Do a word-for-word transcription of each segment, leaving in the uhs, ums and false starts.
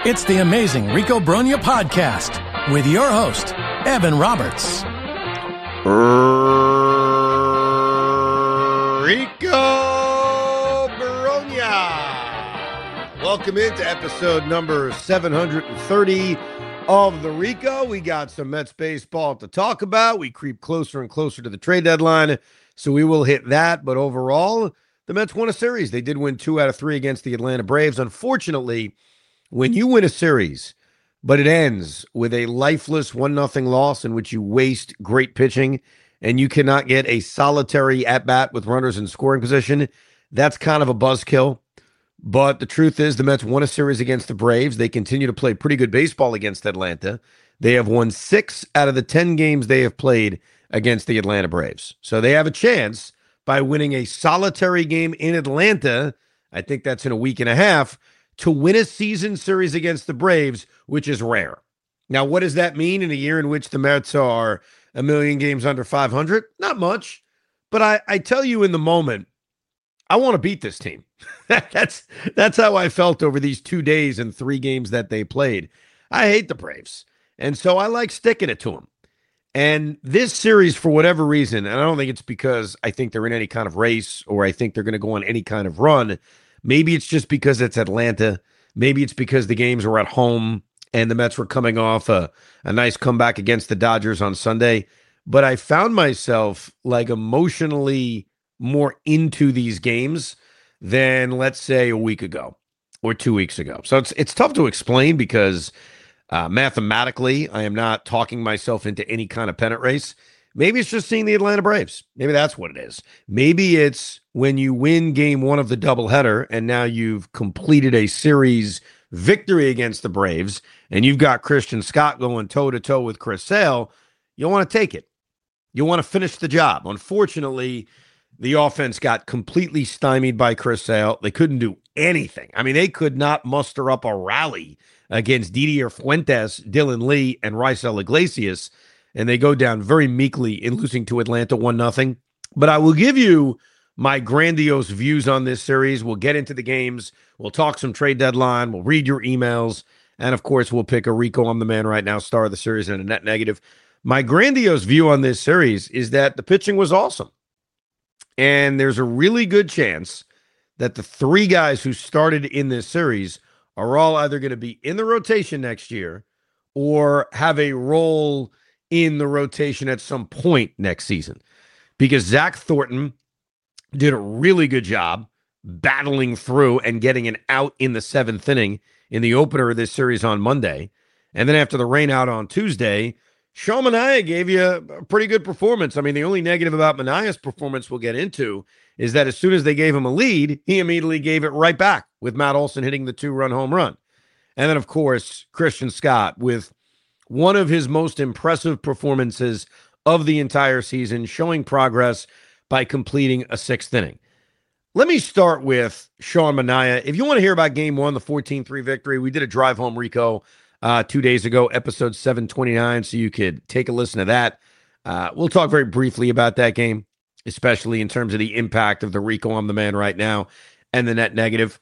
It's the Amazing Rico Brogna podcast with your host, Evan Roberts. Rico Brogna. Welcome into episode number seven hundred thirty of the Rico. We got some Mets baseball to talk about. We creep closer and closer to the trade deadline, so we will hit that. But overall, the Mets won a series. They did win two out of three against the Atlanta Braves. Unfortunately, when you win a series, but it ends with a lifeless one nothing loss in which you waste great pitching and you cannot get a solitary at-bat with runners in scoring position, that's kind of a buzzkill. But the truth is the Mets won a series against the Braves. They continue to play pretty good baseball against Atlanta. They have won six out of the ten games they have played against the Atlanta Braves. So they have a chance by winning a solitary game in Atlanta, I think that's in a week and a half, to win a season series against the Braves, which is rare. Now, what does that mean in a year in which the Mets are a million games under five hundred? Not much. But I, I tell you in the moment, I want to beat this team. that's that's how I felt over these two days and three games that they played. I hate the Braves. And so I like sticking it to them. And this series, for whatever reason, and I don't think it's because I think they're in any kind of race or I think they're going to go on any kind of run. Maybe it's just because it's Atlanta. Maybe it's because the games were at home and the Mets were coming off a, a nice comeback against the Dodgers on Sunday. But I found myself like emotionally more into these games than, let's say, a week ago or two weeks ago. So it's it's tough to explain because uh, mathematically, I am not talking myself into any kind of pennant race. Maybe it's just seeing the Atlanta Braves. Maybe that's what it is. Maybe it's when you win game one of the doubleheader and now you've completed a series victory against the Braves and you've got Christian Scott going toe-to-toe with Chris Sale, you want to take it. You want to finish the job. Unfortunately, the offense got completely stymied by Chris Sale. They couldn't do anything. I mean, they could not muster up a rally against Didier Fuentes, Dylan Lee, and Raisel Iglesias, and they go down very meekly in losing to Atlanta one nothing. But I will give you my grandiose views on this series. We'll get into the games. We'll talk some trade deadline. We'll read your emails. And, of course, we'll pick a Rico I'm the Man right now star of the series and a net negative. My grandiose view on this series is that the pitching was awesome. And there's a really good chance that the three guys who started in this series are all either going to be in the rotation next year or have a role in the rotation at some point next season, because Zach Thornton did a really good job battling through and getting an out in the seventh inning in the opener of this series on Monday. And then after the rain out on Tuesday, Sean Manaea gave you a pretty good performance. I mean, the only negative about Manaea's performance we'll get into is that as soon as they gave him a lead, he immediately gave it right back with Matt Olson hitting the two-run home run. And then, of course, Christian Scott with one of his most impressive performances of the entire season, showing progress by completing a sixth inning. Let me start with Sean Manaea. If you want to hear about game one, the fourteen three victory, we did a Drive Home Rico uh, two days ago, episode seven twenty-nine, so you could take a listen to that. Uh, we'll talk very briefly about that game, especially in terms of the impact of the Rico I'm the Man right now and the net negative.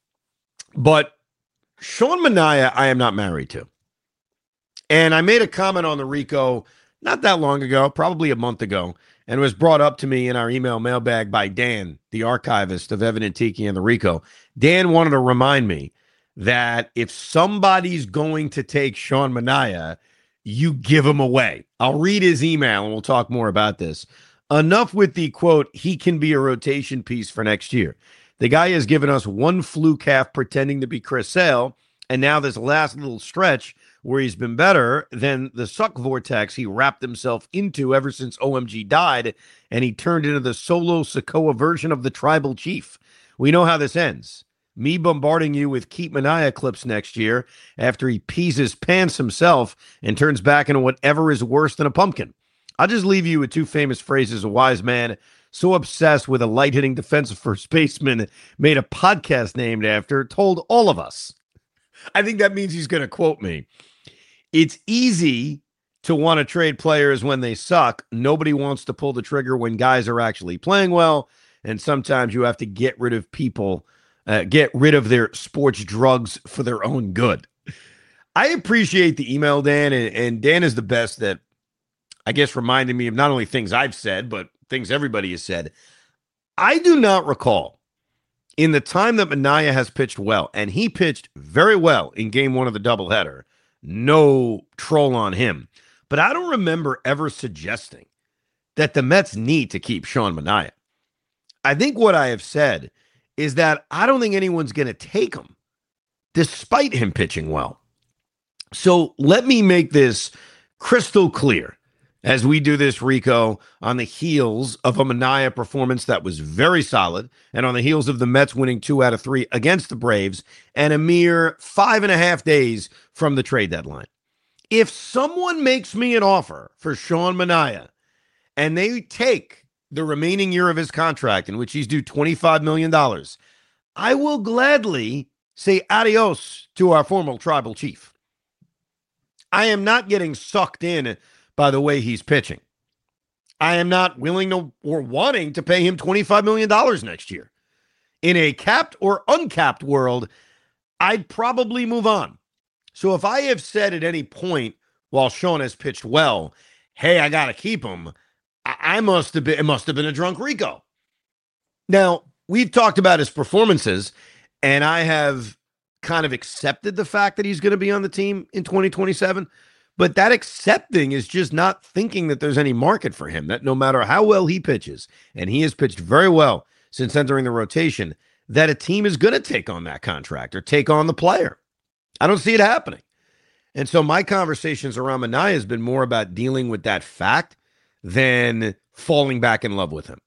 But Sean Manaea, I am not married to. And I made a comment on the Rico not that long ago, probably a month ago, and it was brought up to me in our email mailbag by Dan, the archivist of Evan and Tiki and the Rico. Dan wanted to remind me that if somebody's going to take Sean Manaea, you give him away. I'll read his email and we'll talk more about this. Enough with the quote, he can be a rotation piece for next year. The guy has given us one fluke half pretending to be Chris Sale, and now this last little stretch where he's been better than the suck vortex he wrapped himself into ever since O M G died, and he turned into the solo Sokoa version of the tribal chief. We know how this ends. Me bombarding you with Keep Manaea clips next year after he pees his pants himself and turns back into whatever is worse than a pumpkin. I'll just leave you with two famous phrases a wise man so obsessed with a light-hitting defensive first baseman made a podcast named after told all of us. I think that means he's going to quote me. It's easy to want to trade players when they suck. Nobody wants to pull the trigger when guys are actually playing well. And sometimes you have to get rid of people, uh, get rid of their sports drugs for their own good. I appreciate the email, Dan, and, and Dan is the best that, I guess, reminded me of not only things I've said, but things everybody has said. I do not recall in the time that Manaea has pitched well, and he pitched very well in game one of the doubleheader. No troll on him. But I don't remember ever suggesting that the Mets need to keep Sean Manaea. I think what I have said is that I don't think anyone's going to take him despite him pitching well. So let me make this crystal clear as we do this, Rico, on the heels of a Manaea performance that was very solid, and on the heels of the Mets winning two out of three against the Braves, and a mere five and a half days from the trade deadline. If someone makes me an offer for Sean Manaea, and they take the remaining year of his contract, in which he's due twenty-five million dollars, I will gladly say adios to our former tribal chief. I am not getting sucked in by the way he's pitching. I am not willing to or wanting to pay him twenty-five million dollars next year. In a capped or uncapped world, I'd probably move on. So if I have said at any point while Sean has pitched well, hey, I got to keep him, I-, I must have been, it must have been a drunk Rico. Now, we've talked about his performances, and I have kind of accepted the fact that he's going to be on the team in twenty twenty-seven. But that accepting is just not thinking that there's any market for him, that no matter how well he pitches, and he has pitched very well since entering the rotation, that a team is going to take on that contract or take on the player. I don't see it happening. And so my conversations around Manaea has been more about dealing with that fact than falling back in love with him.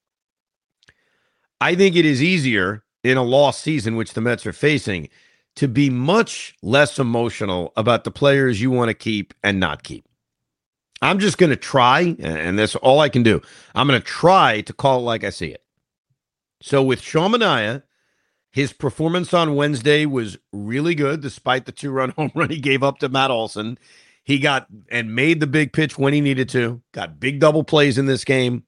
I think it is easier in a lost season, which the Mets are facing, to be much less emotional about the players you want to keep and not keep. I'm just going to try, and that's all I can do. I'm going to try to call it like I see it. So with Sean Manaea, his performance on Wednesday was really good, despite the two-run home run he gave up to Matt Olson. He got and made the big pitch when he needed to, got big double plays in this game,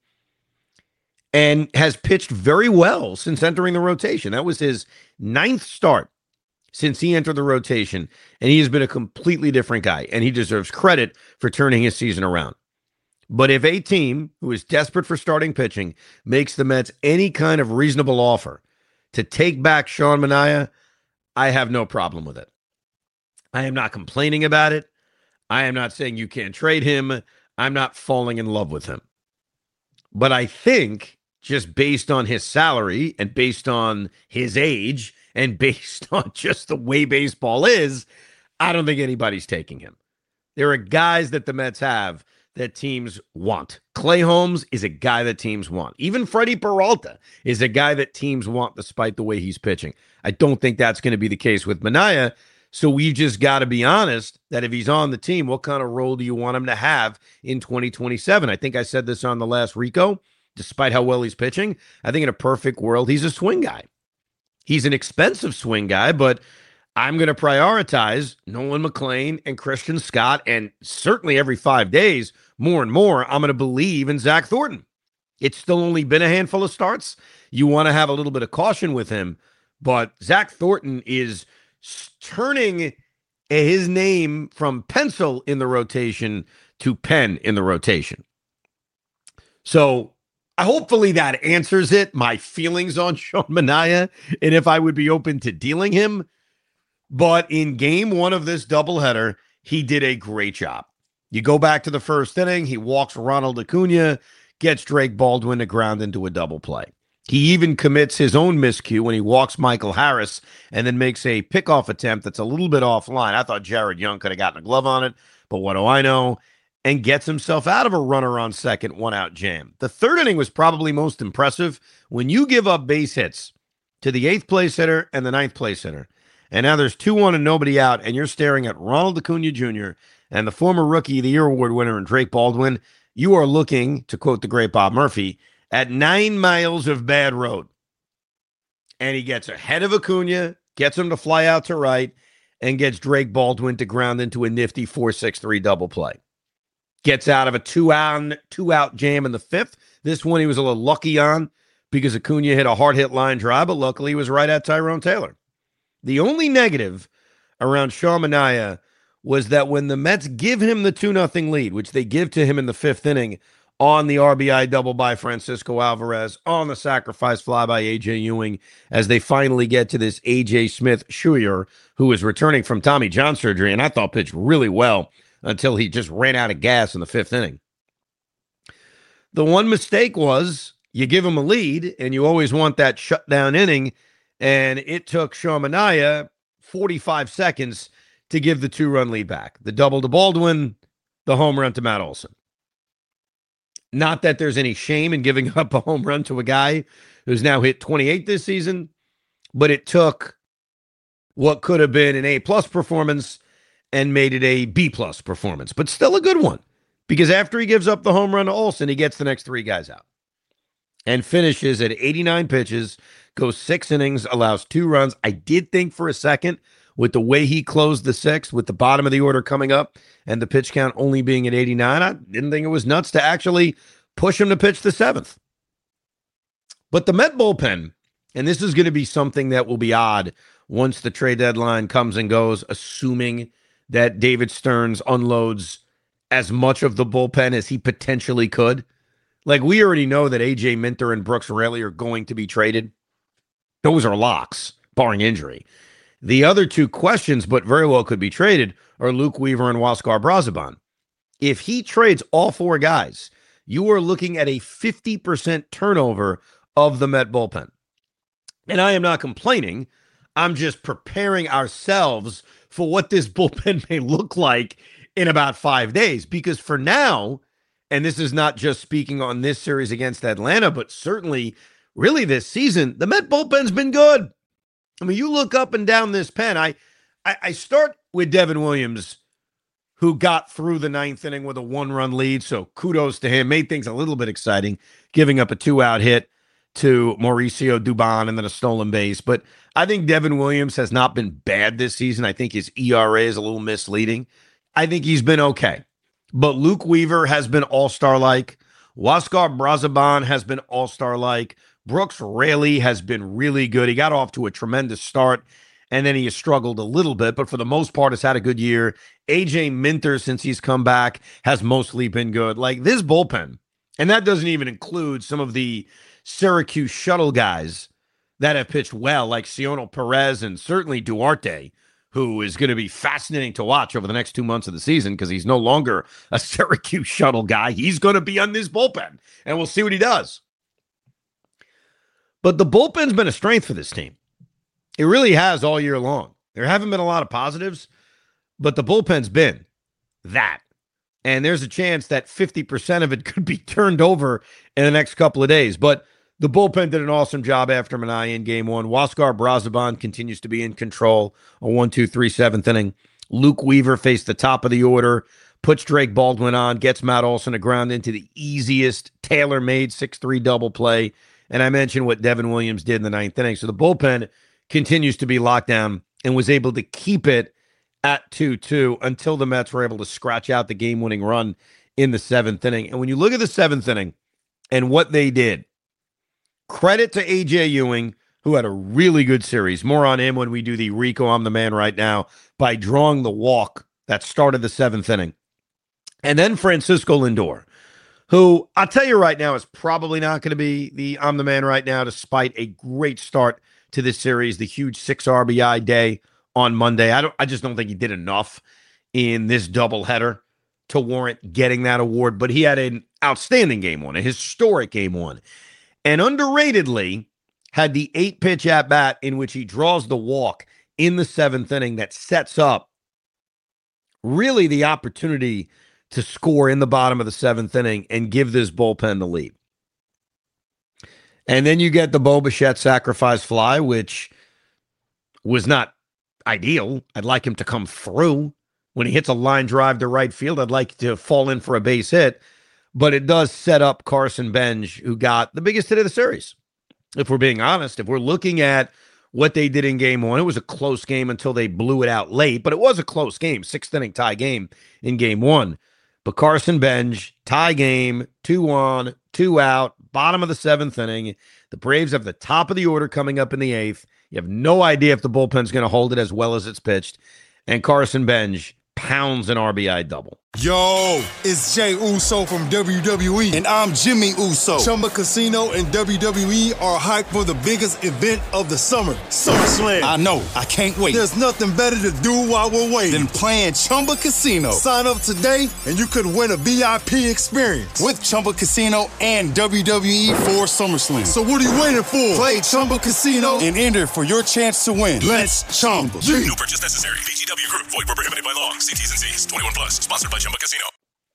and has pitched very well since entering the rotation. That was his ninth start since he entered the rotation, and he has been a completely different guy, and he deserves credit for turning his season around. But if a team who is desperate for starting pitching makes the Mets any kind of reasonable offer to take back Sean Manaea, I have no problem with it. I am not complaining about it. I am not saying you can't trade him. I'm not falling in love with him. But I think just based on his salary and based on his age and based on just the way baseball is, I don't think anybody's taking him. There are guys that the Mets have that teams want. Clay Holmes is a guy that teams want. Even Freddie Peralta is a guy that teams want despite the way he's pitching. I don't think that's going to be the case with Manaea. So we've just got to be honest that if he's on the team, what kind of role do you want him to have in twenty twenty-seven? I think I said this on the last Rico, despite how well he's pitching. I think in a perfect world, he's a swing guy. He's an expensive swing guy, but I'm going to prioritize Nolan McLean and Christian Scott, and certainly every five days, more and more, I'm going to believe in Zach Thornton. It's still only been a handful of starts. You want to have a little bit of caution with him, but Zach Thornton is turning his name from pencil in the rotation to pen in the rotation. So hopefully that answers it, my feelings on Sean Manaea, and if I would be open to dealing him. But in game one of this doubleheader, he did a great job. You go back to the first inning, he walks Ronald Acuna, gets Drake Baldwin to ground into a double play. He even commits his own miscue when he walks Michael Harris and then makes a pickoff attempt that's a little bit offline. I thought Jared Young could have gotten a glove on it, but what do I know? And gets himself out of a runner on second, one-out jam. The third inning was probably most impressive. When you give up base hits to the eighth place hitter and the ninth place hitter, and now there's two one and nobody out, and you're staring at Ronald Acuna Junior and the former Rookie of the Year award winner and Drake Baldwin, you are looking, to quote the great Bob Murphy, at nine miles of bad road. And he gets ahead of Acuna, gets him to fly out to right, and gets Drake Baldwin to ground into a nifty four six three double play. Gets out of a two-out two-out jam in the fifth. This one he was a little lucky on because Acuna hit a hard-hit line drive, but luckily he was right at Tyrone Taylor. The only negative around Sean Manaea was that when the Mets give him the two nothing lead, which they give to him in the fifth inning on the R B I double by Francisco Alvarez, on the sacrifice fly by A J Ewing, as they finally get to this A J Smith-Schuyer, who is returning from Tommy John surgery, and I thought pitched really well until he just ran out of gas in the fifth inning. The one mistake was you give him a lead, and you always want that shutdown inning, and it took Sean Manaea forty-five seconds to give the two-run lead back. The double to Baldwin, the home run to Matt Olson. Not that there's any shame in giving up a home run to a guy who's now hit twenty-eight this season, but it took what could have been an A-plus performance and made it a B-plus performance, but still a good one, because after he gives up the home run to Olson, he gets the next three guys out and finishes at eighty-nine pitches, goes six innings, allows two runs. I did think for a second, with the way he closed the sixth, with the bottom of the order coming up and the pitch count only being at eighty-nine, I didn't think it was nuts to actually push him to pitch the seventh. But the Met bullpen, and this is going to be something that will be odd once the trade deadline comes and goes, assuming that David Stearns unloads as much of the bullpen as he potentially could. Like, we already know that A J Minter and Brooks Raley are going to be traded. Those are locks, barring injury. The other two questions, but very well could be traded, are Luke Weaver and Huascar Brazoban. If he trades all four guys, you are looking at a fifty percent turnover of the Met bullpen. And I am not complaining. I'm just preparing ourselves for what this bullpen may look like in about five days. Because for now, and this is not just speaking on this series against Atlanta, but certainly really this season, the Met bullpen's been good. I mean, you look up and down this pen. I, I, I start with Devin Williams, who got through the ninth inning with a one-run lead, so kudos to him. Made things a little bit exciting, giving up a two-out hit to Mauricio Dubon and then a stolen base. But I think Devin Williams has not been bad this season. I think his E R A is a little misleading. I think he's been okay. But Luke Weaver has been all-star-like. Huascar Brazoban has been all-star-like. Brooks Raley has been really good. He got off to a tremendous start, and then he has struggled a little bit, but for the most part has had a good year. A J Minter, since he's come back, has mostly been good. Like, this bullpen, and that doesn't even include some of the Syracuse shuttle guys that have pitched well, like Cionel Perez and certainly Duarte, who is going to be fascinating to watch over the next two months of the season because he's no longer a Syracuse shuttle guy. He's going to be on this bullpen, and we'll see what he does. But the bullpen's been a strength for this team. It really has all year long. There haven't been a lot of positives, but the bullpen's been that. And there's a chance that fifty percent of it could be turned over in the next couple of days. But the bullpen did an awesome job after Manaea in game one. Huascar Brazoban continues to be in control. A one, two, three, seventh inning. Luke Weaver faced the top of the order, puts Drake Baldwin on, gets Matt Olson a ground into the easiest tailor-made six three double play. And I mentioned what Devin Williams did in the ninth inning. So the bullpen continues to be locked down and was able to keep it at two two until the Mets were able to scratch out the game-winning run in the seventh inning. And when you look at the seventh inning and what they did, credit to A J Ewing, who had a really good series. More on him when we do the Rico I'm the Man right now by drawing the walk that started the seventh inning. And then Francisco Lindor, who I'll tell you right now is probably not going to be the I'm the Man right now, despite a great start to this series, the huge six R B I day on Monday. I don't. I just don't think he did enough in this doubleheader to warrant getting that award, but he had an outstanding game one, a historic game one, and underratedly had the eight-pitch at-bat in which he draws the walk in the seventh inning that sets up really the opportunity to score in the bottom of the seventh inning and give this bullpen the lead. And then you get the Bo Bichette sacrifice fly, which was not ideal. I'd like him to come through. When he hits a line drive to right field, I'd like to fall in for a base hit. But it does set up Carson Bench, who got the biggest hit of the series. If we're being honest, if we're looking at what they did in game one, it was a close game until they blew it out late, but it was a close game, sixth inning tie game in game one. But Carson Bench, tie game, two on, two out, bottom of the seventh inning. The Braves have the top of the order coming up in the eighth. You have no idea if the bullpen's going to hold it as well as it's pitched. And Carson Bench pounds an R B I double. Yo, it's Jay Uso from W W E, and I'm Jimmy Uso. Chumba Casino and W W E are hyped for the biggest event of the summer, SummerSlam. I know, I can't wait. There's nothing better to do while we're waiting than playing Chumba Casino. Sign up today, and you could win a V I P experience with Chumba Casino and W W E for SummerSlam. So what are you waiting for? Play Chumba Casino and enter for your chance to win. Let's Chumba. No purchase necessary. V G W Group. Void where prohibited by law. See T's and C's. twenty-one plus. Sponsored by Chumba Casino.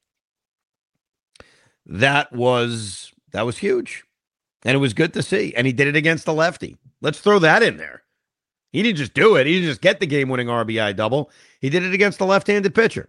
That was that was huge. And it was good to see. And he did it against the lefty. Let's throw that in there. He didn't just do it. He didn't just get the game-winning R B I double. He did it against the left-handed pitcher.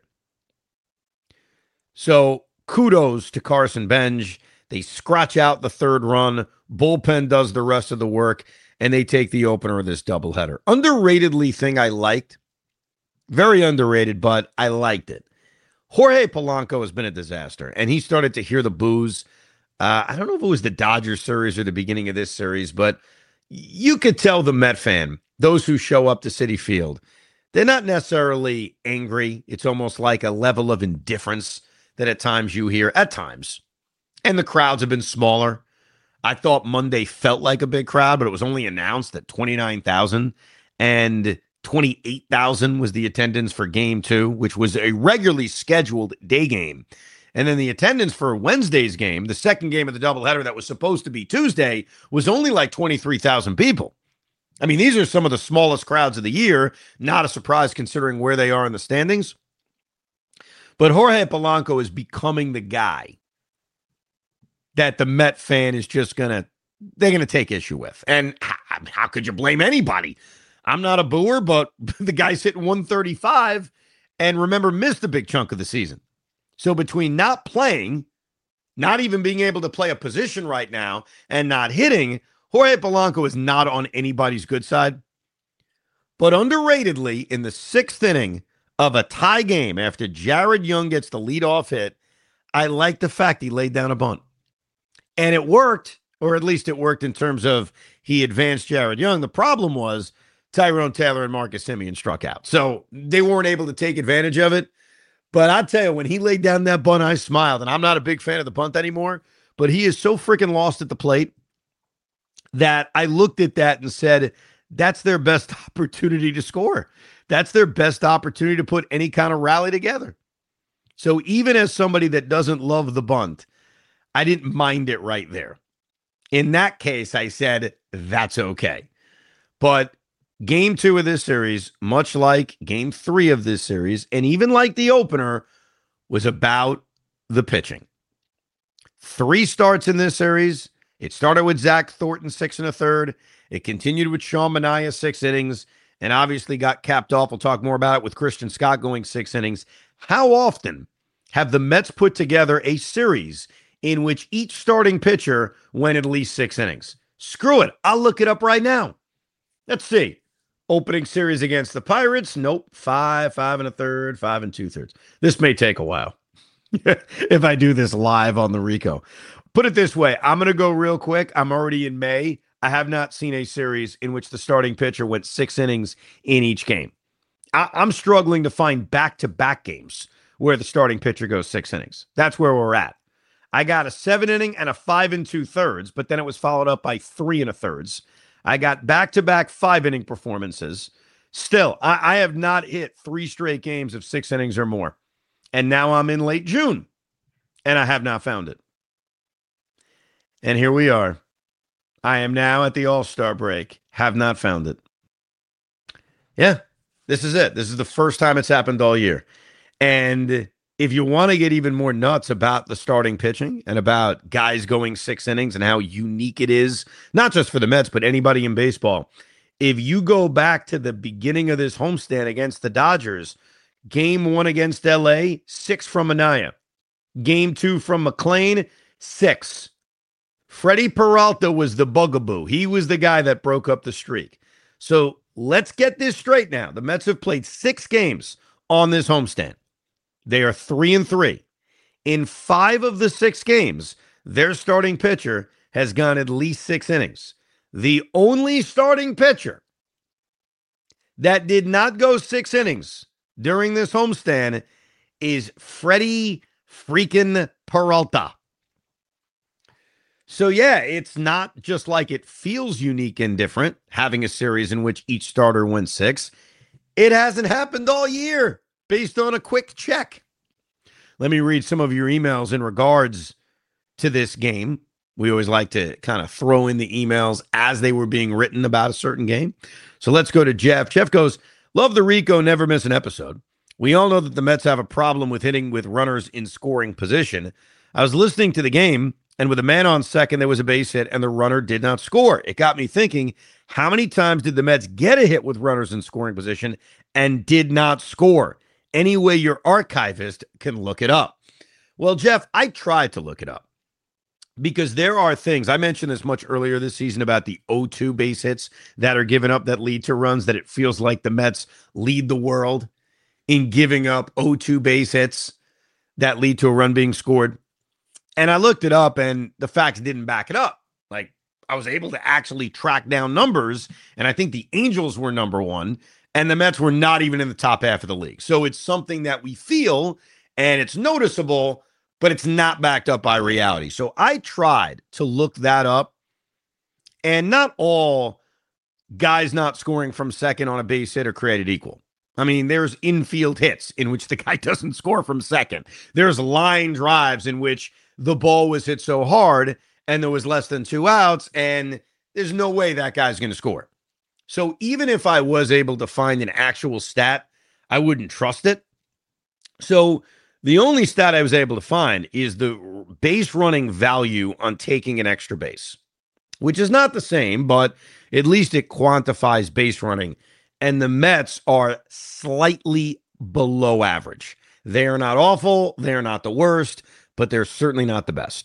So kudos to Carson Benj. They scratch out the third run. Bullpen does the rest of the work. And they take the opener of this doubleheader. Underratedly thing I liked. Very underrated, but I liked it. Jorge Polanco has been a disaster, and he started to hear the boos. Uh, I don't know if it was the Dodgers series or the beginning of this series, but you could tell the Met fan, those who show up to Citi Field, they're not necessarily angry. It's almost like a level of indifference that at times you hear, at times. And the crowds have been smaller. I thought Monday felt like a big crowd, but it was only announced at twenty-nine thousand, and twenty-eight thousand was the attendance for game two, which was a regularly scheduled day game. And then the attendance for Wednesday's game, the second game of the doubleheader that was supposed to be Tuesday, was only like twenty-three thousand people. I mean, these are some of the smallest crowds of the year. Not a surprise considering where they are in the standings. But Jorge Polanco is becoming the guy that the Met fan is just going to, they're going to take issue with. And how, how could you blame anybody? I'm not a booer, but the guy's hitting one thirty-five and remember, missed a big chunk of the season. So between not playing, not even being able to play a position right now, and not hitting, Jorge Polanco is not on anybody's good side. But underratedly, in the sixth inning of a tie game, after Jared Young gets the leadoff hit, I like the fact he laid down a bunt. And it worked, or at least it worked in terms of he advanced Jared Young. The problem was Tyrone Taylor and Marcus Semien struck out. So they weren't able to take advantage of it. But I tell you, when he laid down that bunt, I smiled. And I'm not a big fan of the bunt anymore, but he is so freaking lost at the plate that I looked at that and said, that's their best opportunity to score. That's their best opportunity to put any kind of rally together. So even as somebody that doesn't love the bunt, I didn't mind it right there. In that case, I said, that's okay. But game two of this series, much like game three of this series, and even like the opener, was about the pitching. Three starts in this series. It started with Zach Thornton, six and a third. It continued with Sean Manaea, six innings, and obviously got capped off. We'll talk more about it with Christian Scott going six innings. How often have the Mets put together a series in which each starting pitcher went at least six innings? Screw it. I'll look it up right now. Let's see. Opening series against the Pirates. Nope. Five, five and a third, five and two thirds. This may take a while if I do this live on the Rico. Put it this way. I'm going to go real quick. I'm already in May. I have not seen a series in which the starting pitcher went six innings in each game. I- I'm struggling to find back-to-back games where the starting pitcher goes six innings. That's where we're at. I got a seven inning and a five and two thirds, but then it was followed up by three and a thirds. I got back-to-back five inning performances. Still, I, I have not hit three straight games of six innings or more. And now I'm in late June, and I have not found it. And here we are. I am now at the All-Star break. Have not found it. Yeah, this is it. This is the first time it's happened all year. And if you want to get even more nuts about the starting pitching and about guys going six innings and how unique it is, not just for the Mets, but anybody in baseball, if you go back to the beginning of this homestand against the Dodgers, game one against L A, six from Manaea. Game two from McClain, six. Freddie Peralta was the bugaboo. He was the guy that broke up the streak. So let's get this straight now. The Mets have played six games on this homestand. They are three and three. In five of the six games, their starting pitcher has gone at least six innings. The only starting pitcher that did not go six innings during this homestand is Freddie freaking Peralta. So, yeah, it's not just like it feels unique and different, having a series in which each starter wins six. It hasn't happened all year based on a quick check. Let me read some of your emails in regards to this game. We always like to kind of throw in the emails as they were being written about a certain game. So let's go to Jeff. Jeff goes, love the Rico, never miss an episode. We all know that the Mets have a problem with hitting with runners in scoring position. I was listening to the game, and with a man on second, there was a base hit, and the runner did not score. It got me thinking, how many times did the Mets get a hit with runners in scoring position and did not score? Any way your archivist can look it up. Well, Jeff, I tried to look it up. Because there are things, I mentioned this much earlier this season about the oh two base hits that are given up that lead to runs, that it feels like the Mets lead the world in giving up oh two base hits that lead to a run being scored. And I looked it up and the facts didn't back it up. Like, I was able to actually track down numbers, and I think the Angels were number one and the Mets were not even in the top half of the league. So it's something that we feel and it's noticeable, but it's not backed up by reality. So I tried to look that up, and not all guys not scoring from second on a base hit are created equal. I mean, there's infield hits in which the guy doesn't score from second. There's line drives in which the ball was hit so hard and there was less than two outs, and there's no way that guy's going to score. So even if I was able to find an actual stat, I wouldn't trust it. So the only stat I was able to find is the base running value on taking an extra base, which is not the same, but at least it quantifies base running. And the Mets are slightly below average. They are not awful. They're not the worst, but they're certainly not the best.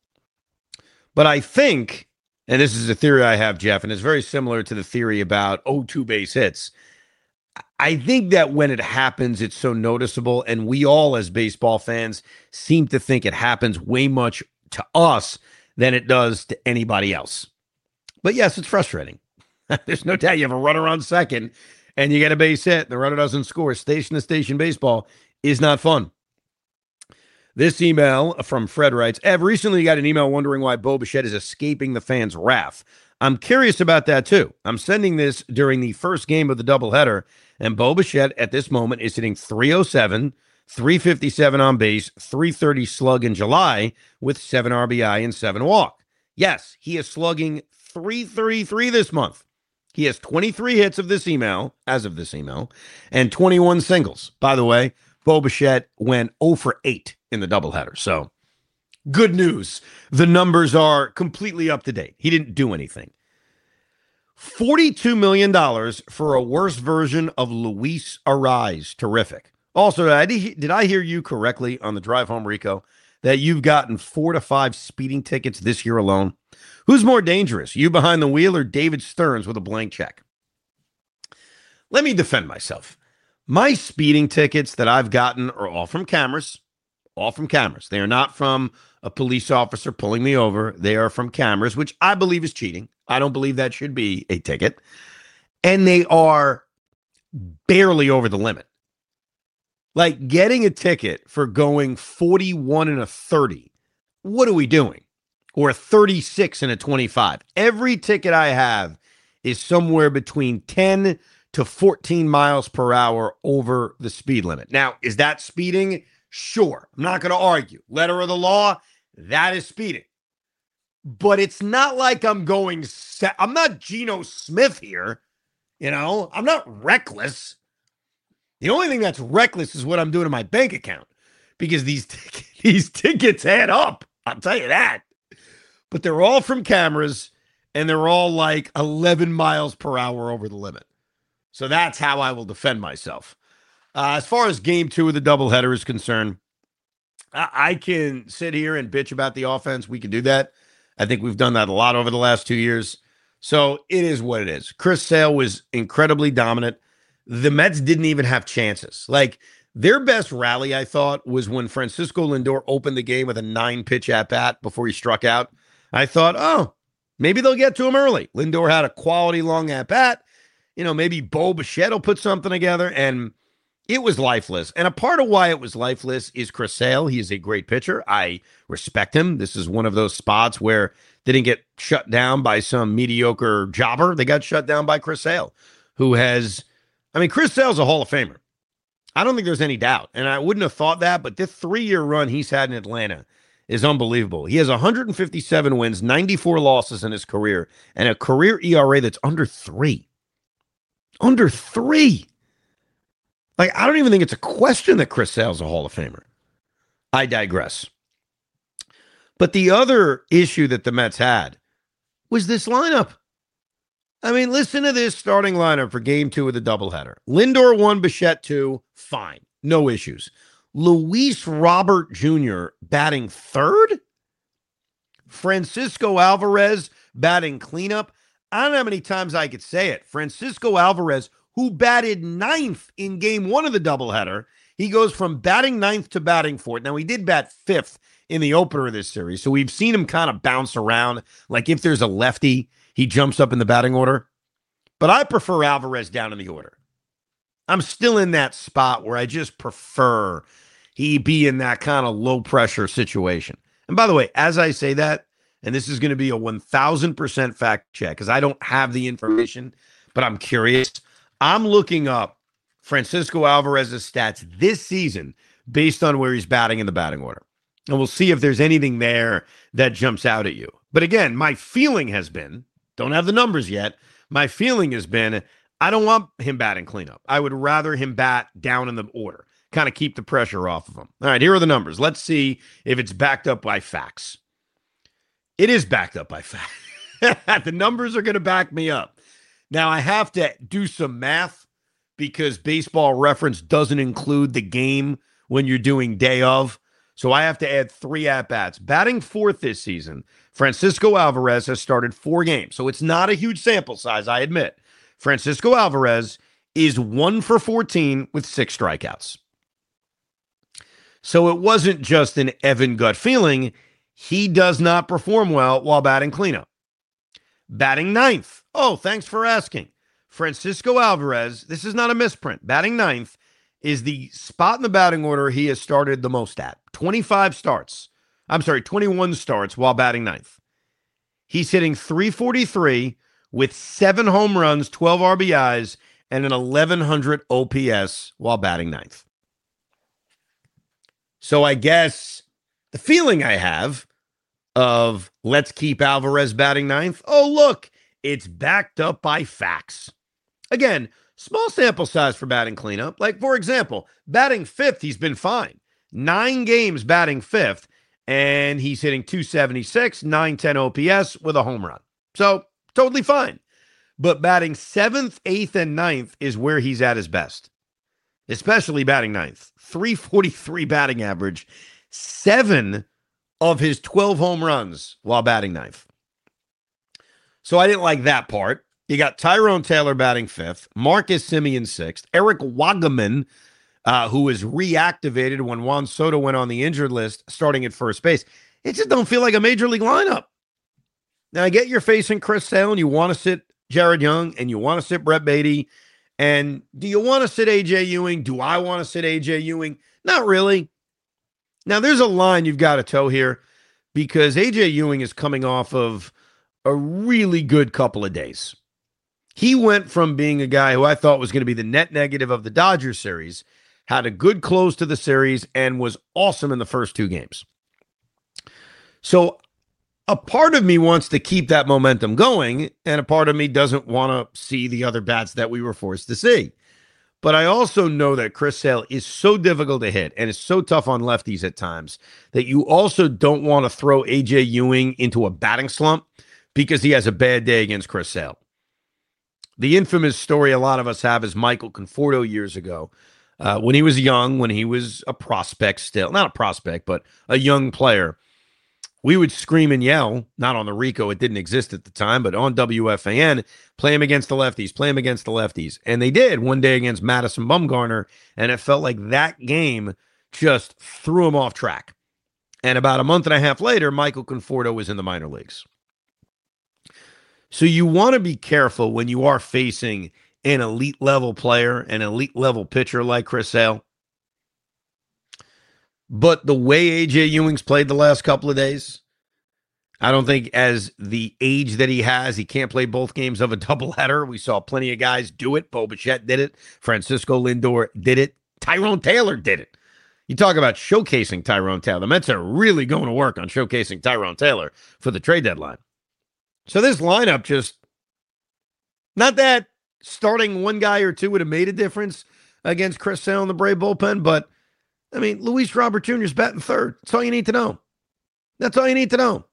But I think, and this is a theory I have, Jeff, and it's very similar to the theory about oh two base hits. I think that when it happens, it's so noticeable, and we all as baseball fans seem to think it happens way much to us than it does to anybody else. But yes, it's frustrating. There's no doubt you have a runner on second and you get a base hit, the runner doesn't score. Station to station baseball is not fun. This email from Fred writes, Ev, recently got an email wondering why Bo Bichette is escaping the fans' wrath. I'm curious about that too. I'm sending this during the first game of the doubleheader, and Bo Bichette at this moment is hitting three oh seven, three fifty-seven on base, three thirty slug in July with seven R B I and seven walk. Yes, he is slugging three thirty-three this month. He has twenty-three hits of this email, as of this email, and twenty-one singles. By the way, Bo Bichette went oh for eight in the doubleheader. So good news. The numbers are completely up to date. He didn't do anything. forty-two million dollars for a worse version of Luis Arraez. Terrific. Also, did I, did I hear you correctly on the drive home, Rico, that you've gotten four to five speeding tickets this year alone? Who's more dangerous, you behind the wheel or David Stearns with a blank check? Let me defend myself. My speeding tickets that I've gotten are all from cameras. All from cameras. They are not from a police officer pulling me over. They are from cameras, which I believe is cheating. I don't believe that should be a ticket. And they are barely over the limit. Like getting a ticket for going forty-one and a thirty. What are we doing? Or a thirty-six and a twenty-five. Every ticket I have is somewhere between ten to fourteen miles per hour over the speed limit. Now, is that speeding? Sure. I'm not going to argue. Letter of the law, that is speeding. But it's not like I'm going, se- I'm not Geno Smith here. You know, I'm not reckless. The only thing that's reckless is what I'm doing to my bank account, because these, t- these tickets add up. I'll tell you that. But they're all from cameras, and they're all like eleven miles per hour over the limit. So that's how I will defend myself. Uh, as far as game two of the doubleheader is concerned, I-, I can sit here and bitch about the offense. We can do that. I think we've done that a lot over the last two years. So it is what it is. Chris Sale was incredibly dominant. The Mets didn't even have chances. Like, their best rally, I thought, was when Francisco Lindor opened the game with a nine-pitch at-bat before he struck out. I thought, oh, maybe they'll get to him early. Lindor had a quality long at-bat. You know, maybe Bo Bichette will put something together. And it was lifeless. And a part of why it was lifeless is Chris Sale. He is a great pitcher. I respect him. This is one of those spots where they didn't get shut down by some mediocre jobber. They got shut down by Chris Sale, who has, I mean, Chris Sale's a Hall of Famer. I don't think there's any doubt. And I wouldn't have thought that, but this three-year run he's had in Atlanta is unbelievable. He has one hundred fifty-seven wins, ninety-four losses in his career, and a career E R A that's under three. Under three. Like, I don't even think it's a question that Chris Sale's a Hall of Famer. I digress. But the other issue that the Mets had was this lineup. I mean, listen to this starting lineup for game two of the doubleheader. Lindor one, Bichette two, fine. No issues. Luis Robert Junior batting third? Francisco Alvarez batting cleanup? I don't know how many times I could say it. Francisco Alvarez, who batted ninth in game one of the doubleheader, he goes from batting ninth to batting fourth. Now, he did bat fifth in the opener of this series, so we've seen him kind of bounce around. Like if there's a lefty, he jumps up in the batting order. But I prefer Alvarez down in the order. I'm still in that spot where I just prefer he be in that kind of low-pressure situation. And by the way, as I say that, and this is going to be a one thousand percent fact check because I don't have the information, but I'm curious. I'm looking up Francisco Alvarez's stats this season based on where he's batting in the batting order. And we'll see if there's anything there that jumps out at you. But again, my feeling has been, don't have the numbers yet, my feeling has been, I don't want him batting cleanup. I would rather him bat down in the order, kind of keep the pressure off of him. All right, here are the numbers. Let's see if it's backed up by facts. It is backed up by facts. The numbers are going to back me up. Now, I have to do some math because Baseball Reference doesn't include the game when you're doing day of. So I have to add three at-bats. Batting fourth this season, Francisco Alvarez has started four games. So it's not a huge sample size, I admit. Francisco Alvarez is one for fourteen with six strikeouts. So it wasn't just an Evan gut feeling. He does not perform well while batting cleanup. Batting ninth. Oh, thanks for asking. Francisco Alvarez, this is not a misprint. Batting ninth is the spot in the batting order he has started the most at. twenty-five starts. I'm sorry, twenty-one starts while batting ninth. He's hitting three forty-three with seven home runs, twelve R B Is, and an eleven hundred O P S while batting ninth. So I guess the feeling I have of let's keep Alvarez batting ninth, oh, look, it's backed up by facts. Again, small sample size for batting cleanup. Like, for example, batting fifth, he's been fine. Nine games batting fifth, and he's hitting two seventy-six, nine ten O P S with a home run. So, totally fine. But batting seventh, eighth, and ninth is where he's at his best, especially batting ninth. three forty-three batting average, seven of his twelve home runs while batting ninth. So I didn't like that part. You got Tyrone Taylor batting fifth, Marcus Semien sixth, Eric Wagaman, uh, who was reactivated when Juan Soto went on the injured list, starting at first base. It just don't feel like a major league lineup. Now, I get you're facing Chris Sale and you want to sit Jared Young and you want to sit Brett Beatty. And do you want to sit A J Ewing? Do I want to sit A J Ewing? Not really. Now, there's a line you've got to toe here because A J Ewing is coming off of a really good couple of days. He went from being a guy who I thought was going to be the net negative of the Dodgers series, had a good close to the series, and was awesome in the first two games. So a part of me wants to keep that momentum going, and a part of me doesn't want to see the other bats that we were forced to see. But I also know that Chris Sale is so difficult to hit and is so tough on lefties at times that you also don't want to throw A J Ewing into a batting slump because he has a bad day against Chris Sale. The infamous story a lot of us have is Michael Conforto years ago. Uh, when he was young, when he was a prospect still, not a prospect, but a young player, we would scream and yell, not on the Rico, it didn't exist at the time, but on W F A N, play him against the lefties, play him against the lefties. And they did one day against Madison Bumgarner, and it felt like that game just threw him off track. And about a month and a half later, Michael Conforto was in the minor leagues. So you want to be careful when you are facing an elite level player, an elite level pitcher like Chris Sale. But the way A J Ewing's played the last couple of days, I don't think as the age that he has, he can't play both games of a doubleheader. We saw plenty of guys do it. Bo Bichette did it. Francisco Lindor did it. Tyrone Taylor did it. You talk about showcasing Tyrone Taylor. The Mets are really going to work on showcasing Tyrone Taylor for the trade deadline. So this lineup just, not that starting one guy or two would have made a difference against Chris Sale in the Brave bullpen, but I mean, Luis Robert Junior is batting third. That's all you need to know. That's all you need to know.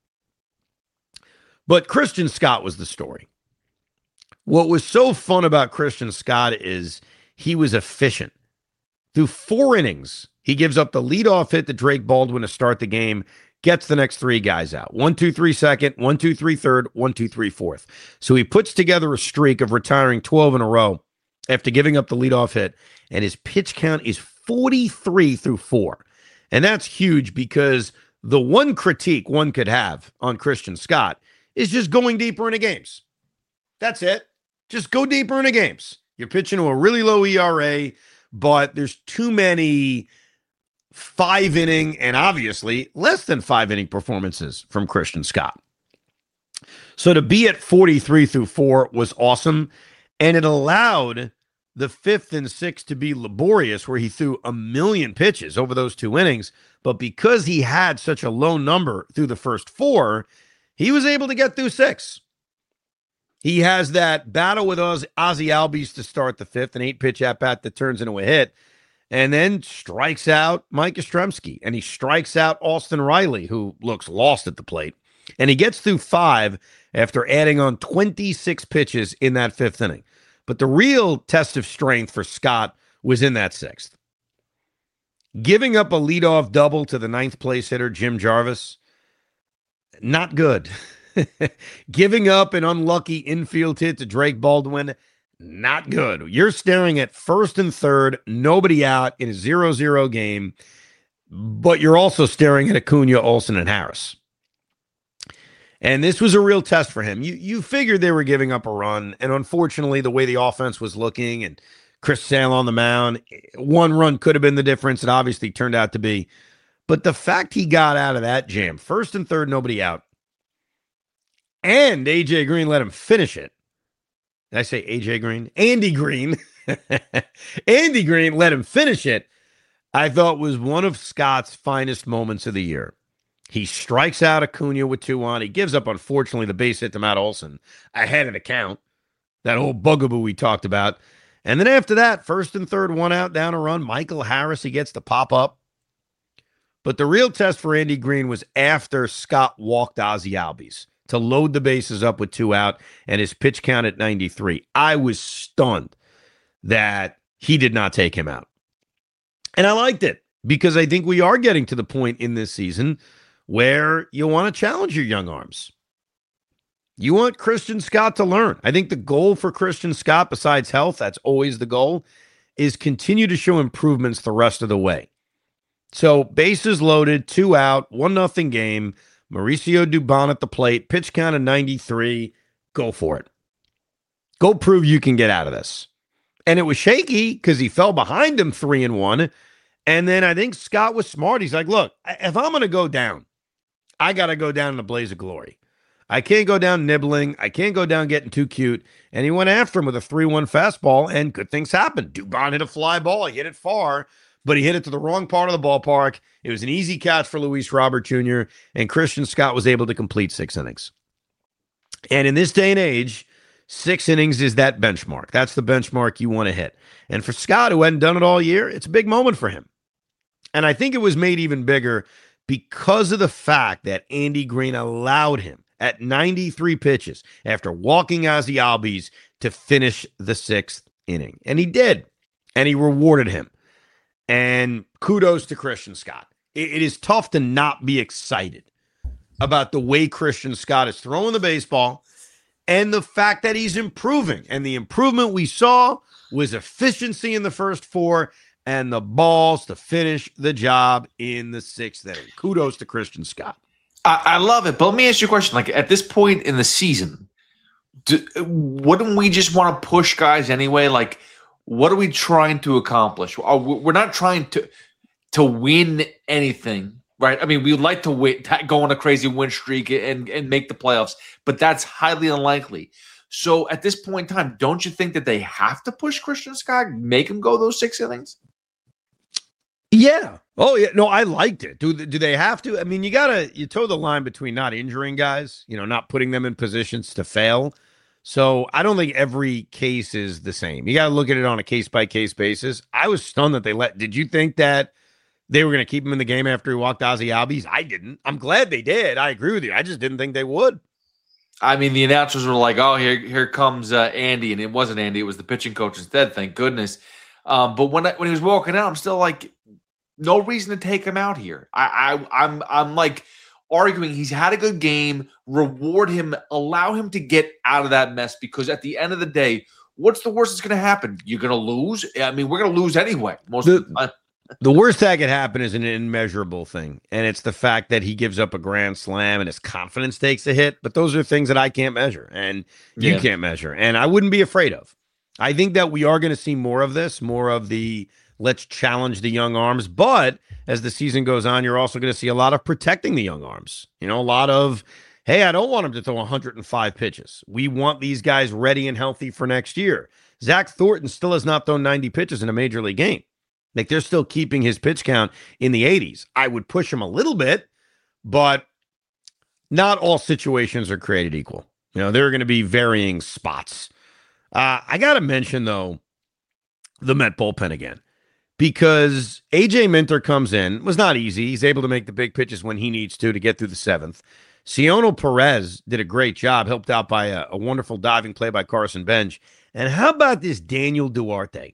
But Christian Scott was the story. What was so fun about Christian Scott is he was efficient. Through four innings, he gives up the leadoff hit to Drake Baldwin to start the game, gets the next three guys out. One, two, three second, one, two, three third, one, two, three fourth. So he puts together a streak of retiring twelve in a row after giving up the leadoff hit, and his pitch count is forty-three through four. And that's huge because the one critique one could have on Christian Scott is just going deeper into games. That's it. Just go deeper into games. You're pitching to a really low E R A, but there's too many five inning and obviously less than five inning performances from Christian Scott. So to be at forty-three through four was awesome. And it allowed the fifth and sixth to be laborious, where he threw a million pitches over those two innings. But because he had such a low number through the first four, he was able to get through six. He has that battle with Oz- Ozzie Albies to start the fifth, an eight-pitch at-bat that turns into a hit, and then strikes out Mike Yastrzemski, and he strikes out Austin Riley, who looks lost at the plate. And he gets through five after adding on twenty-six pitches in that fifth inning. But the real test of strength for Scott was in that sixth. Giving up a leadoff double to the ninth place hitter, Jim Jarvis, not good. Giving up an unlucky infield hit to Drake Baldwin, not good. You're staring at first and third, nobody out in a zero zero game, but you're also staring at Acuna, Olsen, and Harris. And this was a real test for him. You you figured they were giving up a run, and unfortunately, the way the offense was looking and Chris Sale on the mound, one run could have been the difference. It obviously turned out to be. But the fact he got out of that jam, first and third, nobody out, and A J Green let him finish it. Did I say A J Green? Andy Green. Andy Green let him finish it, I thought was one of Scott's finest moments of the year. He strikes out Acuna with two on. He gives up, unfortunately, the base hit to Matt Olson ahead of the count. That whole bugaboo we talked about. And then after that, first and third, one out, down a run. Michael Harris, he gets to pop up. But the real test for Andy Green was after Scott walked Ozzie Albies to load the bases up with two out and his pitch count at ninety-three. I was stunned that he did not take him out. And I liked it because I think we are getting to the point in this season where you want to challenge your young arms. You want Christian Scott to learn. I think the goal for Christian Scott, besides health, that's always the goal, is continue to show improvements the rest of the way. So bases loaded, two out, one nothing game. Mauricio Dubon at the plate, pitch count of ninety-three. Go for it. Go prove you can get out of this. And it was shaky because he fell behind him three and one. And then I think Scott was smart. He's like, look, if I'm going to go down, I got to go down in a blaze of glory. I can't go down nibbling. I can't go down getting too cute. And he went after him with a three one fastball, and good things happened. Dubon hit a fly ball. He hit it far, but he hit it to the wrong part of the ballpark. It was an easy catch for Luis Robert Junior, and Christian Scott was able to complete six innings. And in this day and age, six innings is that benchmark. That's the benchmark you want to hit. And for Scott, who hadn't done it all year, it's a big moment for him. And I think it was made even bigger because of the fact that Andy Green allowed him at ninety-three pitches after walking Ozzie Albies to finish the sixth inning. And he did. And he rewarded him. And kudos to Christian Scott. It, it is tough to not be excited about the way Christian Scott is throwing the baseball and the fact that he's improving. And the improvement we saw was efficiency in the first four and the balls to finish the job in the sixth inning. Kudos to Christian Scott. I, I love it. But let me ask you a question. Like, at this point in the season, do, wouldn't we just want to push guys anyway? Like, what are we trying to accomplish? We're not trying to to win anything, right? I mean, we'd like to win, go on a crazy win streak and, and make the playoffs, but that's highly unlikely. So at this point in time, don't you think that they have to push Christian Scott, make him go those six innings? Yeah. Oh, yeah. No, I liked it. Do do they have to? I mean, you gotta you toe the line between not injuring guys, you know, not putting them in positions to fail. So I don't think every case is the same. You got to look at it on a case by case basis. I was stunned that they let. Did you think that they were going to keep him in the game after he walked Ozzie Albies? I didn't. I'm glad they did. I agree with you. I just didn't think they would. I mean, the announcers were like, "Oh, here, here comes uh, Andy," and it wasn't Andy; it was the pitching coach instead. Thank goodness. Um, but when I, when he was walking out, I'm still like, no reason to take him out here. I, I I'm I'm like arguing he's had a good game. Reward him, allow him to get out of that mess, because at the end of the day, what's the worst that's going to happen? You're going to lose. I mean, we're going to lose anyway. Most the, of the time. The worst that could happen is an immeasurable thing, and it's the fact that he gives up a grand slam and his confidence takes a hit. But those are things that I can't measure, and you yeah. can't measure, and I wouldn't be afraid of. I think that we are going to see more of this, more of the let's challenge the young arms. But as the season goes on, you're also going to see a lot of protecting the young arms. You know, a lot of, hey, I don't want him to throw one hundred five pitches. We want these guys ready and healthy for next year. Zach Thornton still has not thrown ninety pitches in a major league game. Like, they're still keeping his pitch count in the eighties. I would push him a little bit, but not all situations are created equal. You know, there are going to be varying spots. Uh, I got to mention, though, the Met bullpen again, because A J Minter comes in. It was not easy. He's able to make the big pitches when he needs to to get through the seventh. Cionel Perez did a great job, helped out by a, a wonderful diving play by Carson Bench. And how about this Daniel Duarte?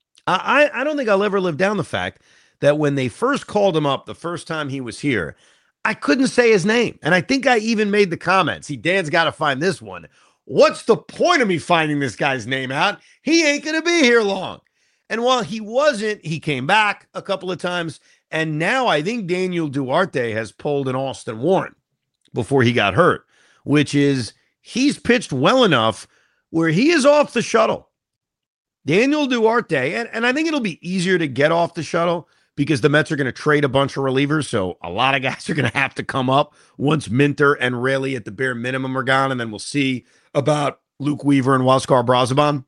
I, I don't think I'll ever live down the fact that when they first called him up the first time he was here, I couldn't say his name. And I think I even made the comment, see, Dan's got to find this one. What's the point of me finding this guy's name out? He ain't going to be here long. And while he wasn't, he came back a couple of times. And now I think Daniel Duarte has pulled an Austin Warren before he got hurt, which is he's pitched well enough where he is off the shuttle. Daniel Duarte, and, and I think it'll be easier to get off the shuttle because the Mets are going to trade a bunch of relievers, so a lot of guys are going to have to come up once Minter and Raley at the bare minimum are gone, and then we'll see about Luke Weaver and Huascar Brazoban.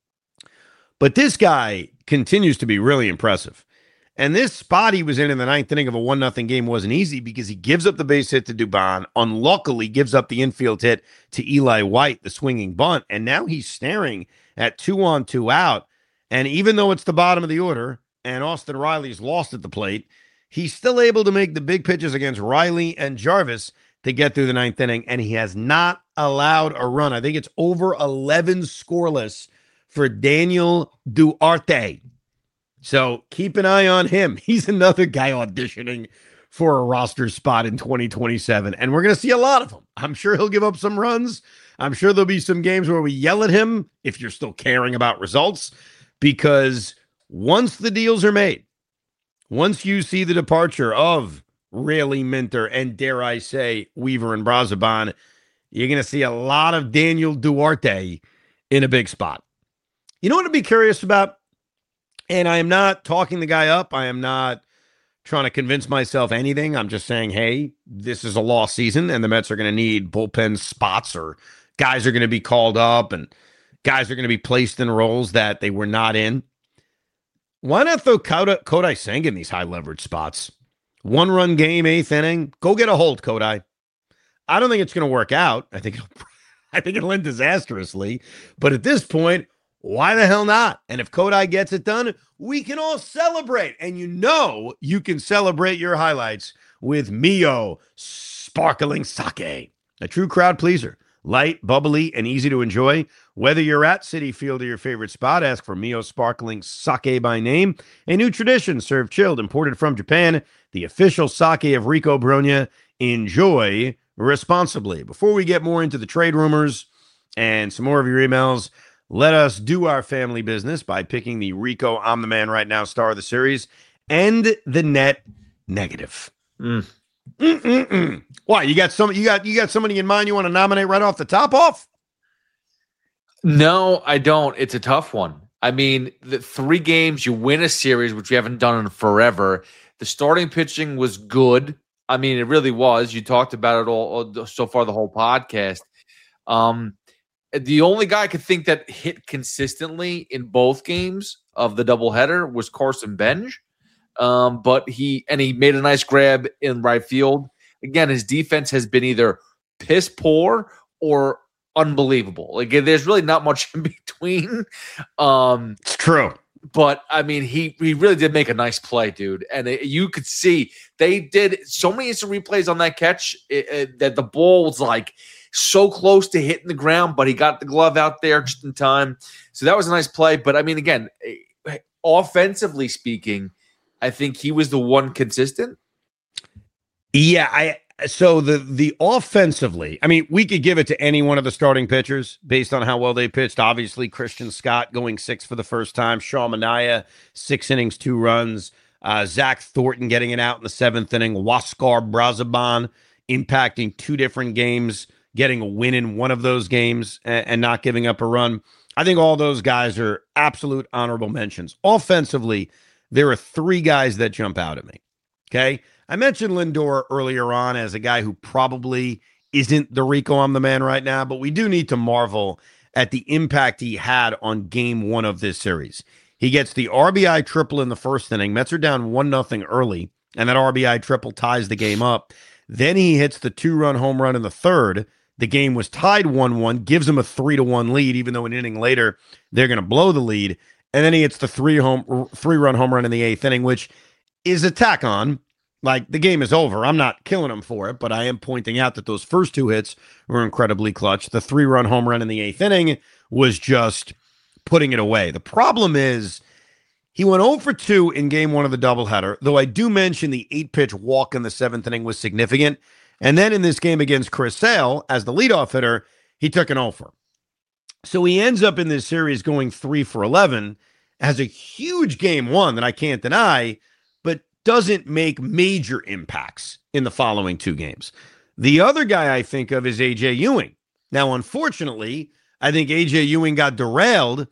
But this guy continues to be really impressive. And this spot he was in in the ninth inning of a one nothing game wasn't easy because he gives up the base hit to Dubon, unluckily gives up the infield hit to Eli White, the swinging bunt, and now he's staring at two on, two out. And even though it's the bottom of the order and Austin Riley's lost at the plate, he's still able to make the big pitches against Riley and Jarvis to get through the ninth inning, and he has not allowed a run. I think it's over eleven scoreless for Daniel Duarte. So keep an eye on him. He's another guy auditioning for a roster spot in twenty twenty-seven, and we're going to see a lot of them. I'm sure he'll give up some runs. I'm sure there'll be some games where we yell at him if you're still caring about results, because once the deals are made, once you see the departure of Raley, Minter, and dare I say Weaver and Brazoban, you're going to see a lot of Daniel Duarte in a big spot. You know what to be curious about? And I am not talking the guy up. I am not trying to convince myself anything. I'm just saying, hey, this is a lost season, and the Mets are going to need bullpen spots, or guys are going to be called up, and guys are going to be placed in roles that they were not in. Why not throw Kodai, Kodai Senga in these high-leverage spots? One-run game, eighth inning. Go get a hold, Kodai. I don't think it's going to work out. I think it'll, I think it'll end disastrously. But at this point, why the hell not? And if Kodai gets it done, we can all celebrate. And you know you can celebrate your highlights with Mio Sparkling Sake, a true crowd pleaser. Light, bubbly, and easy to enjoy. Whether you're at Citi Field or your favorite spot, ask for Mio Sparkling Sake by name. A new tradition, served chilled, imported from Japan. The official sake of Rico Brogna. Enjoy responsibly. Before we get more into the trade rumors and some more of your emails, let us do our family business by picking the Rico I'm the Man Right Now star of the series and the net negative. Mm. Mm-mm-mm. Why, you got some you got you got somebody in mind you want to nominate right off the top off? No, I don't. It's a tough one. I mean, the three games, you win a series, which we haven't done in forever. The starting pitching was good. I mean, it really was. You talked about it all, all so far, the whole podcast. Um, the only guy I could think that hit consistently in both games of the doubleheader was Carson Bench. Um, but he and he made a nice grab in right field. Again, his defense has been either piss poor or unbelievable. Like, there's really not much in between. Um, it's true. But, I mean, he he really did make a nice play, dude. And it, you could see they did so many instant replays on that catch it, it, that the ball was, like, so close to hitting the ground, but he got the glove out there just in time. So that was a nice play. But, I mean, again, offensively speaking, I think he was the one consistent. Yeah, I so the the offensively, I mean, we could give it to any one of the starting pitchers based on how well they pitched. Obviously, Christian Scott going six for the first time, Sean Manaea, six innings, two runs, uh, Zach Thornton getting it out in the seventh inning, Huascar Brazoban impacting two different games, getting a win in one of those games and, and not giving up a run. I think all those guys are absolute honorable mentions. Offensively, there are three guys that jump out at me. Okay. I mentioned Lindor earlier on as a guy who probably isn't the Rico I'm the man right now, but we do need to marvel at the impact he had on game one of this series. He gets the R B I triple in the first inning. Mets are down one nothing early, and that R B I triple ties the game up. Then he hits the two-run home run in the third. The game was tied one one, gives him a three to one lead, even though an inning later they're going to blow the lead. And then he hits the three home three-run home run in the eighth inning, which is a tack on. Like, the game is over. I'm not killing him for it, but I am pointing out that those first two hits were incredibly clutch. The three-run home run in the eighth inning was just putting it away. The problem is he went oh for two in game one of the doubleheader, though I do mention the eight-pitch walk in the seventh inning was significant. And then in this game against Chris Sale, as the leadoff hitter, he took an oh for. So he ends up in this series going three for eleven, has a huge game one that I can't deny, but doesn't make major impacts in the following two games. The other guy I think of is A J Ewing. Now, unfortunately, I think A J Ewing got derailed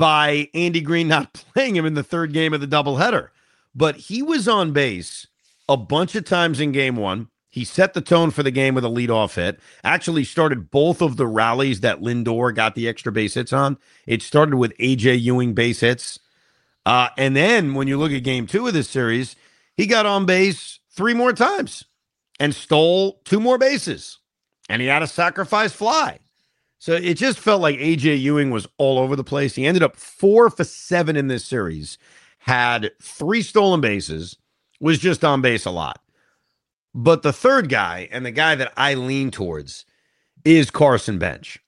by Andy Green not playing him in the third game of the doubleheader. But he was on base a bunch of times in game one. He set the tone for the game with a leadoff hit. Actually started both of the rallies that Lindor got the extra base hits on. It started with A J Ewing base hits. Uh, and then when you look at game two of this series, he got on base three more times and stole two more bases. And he had a sacrifice fly. So it just felt like A J Ewing was all over the place. He ended up four for seven in this series, had three stolen bases, was just on base a lot. But the third guy, and the guy that I lean towards, is Carson Bench,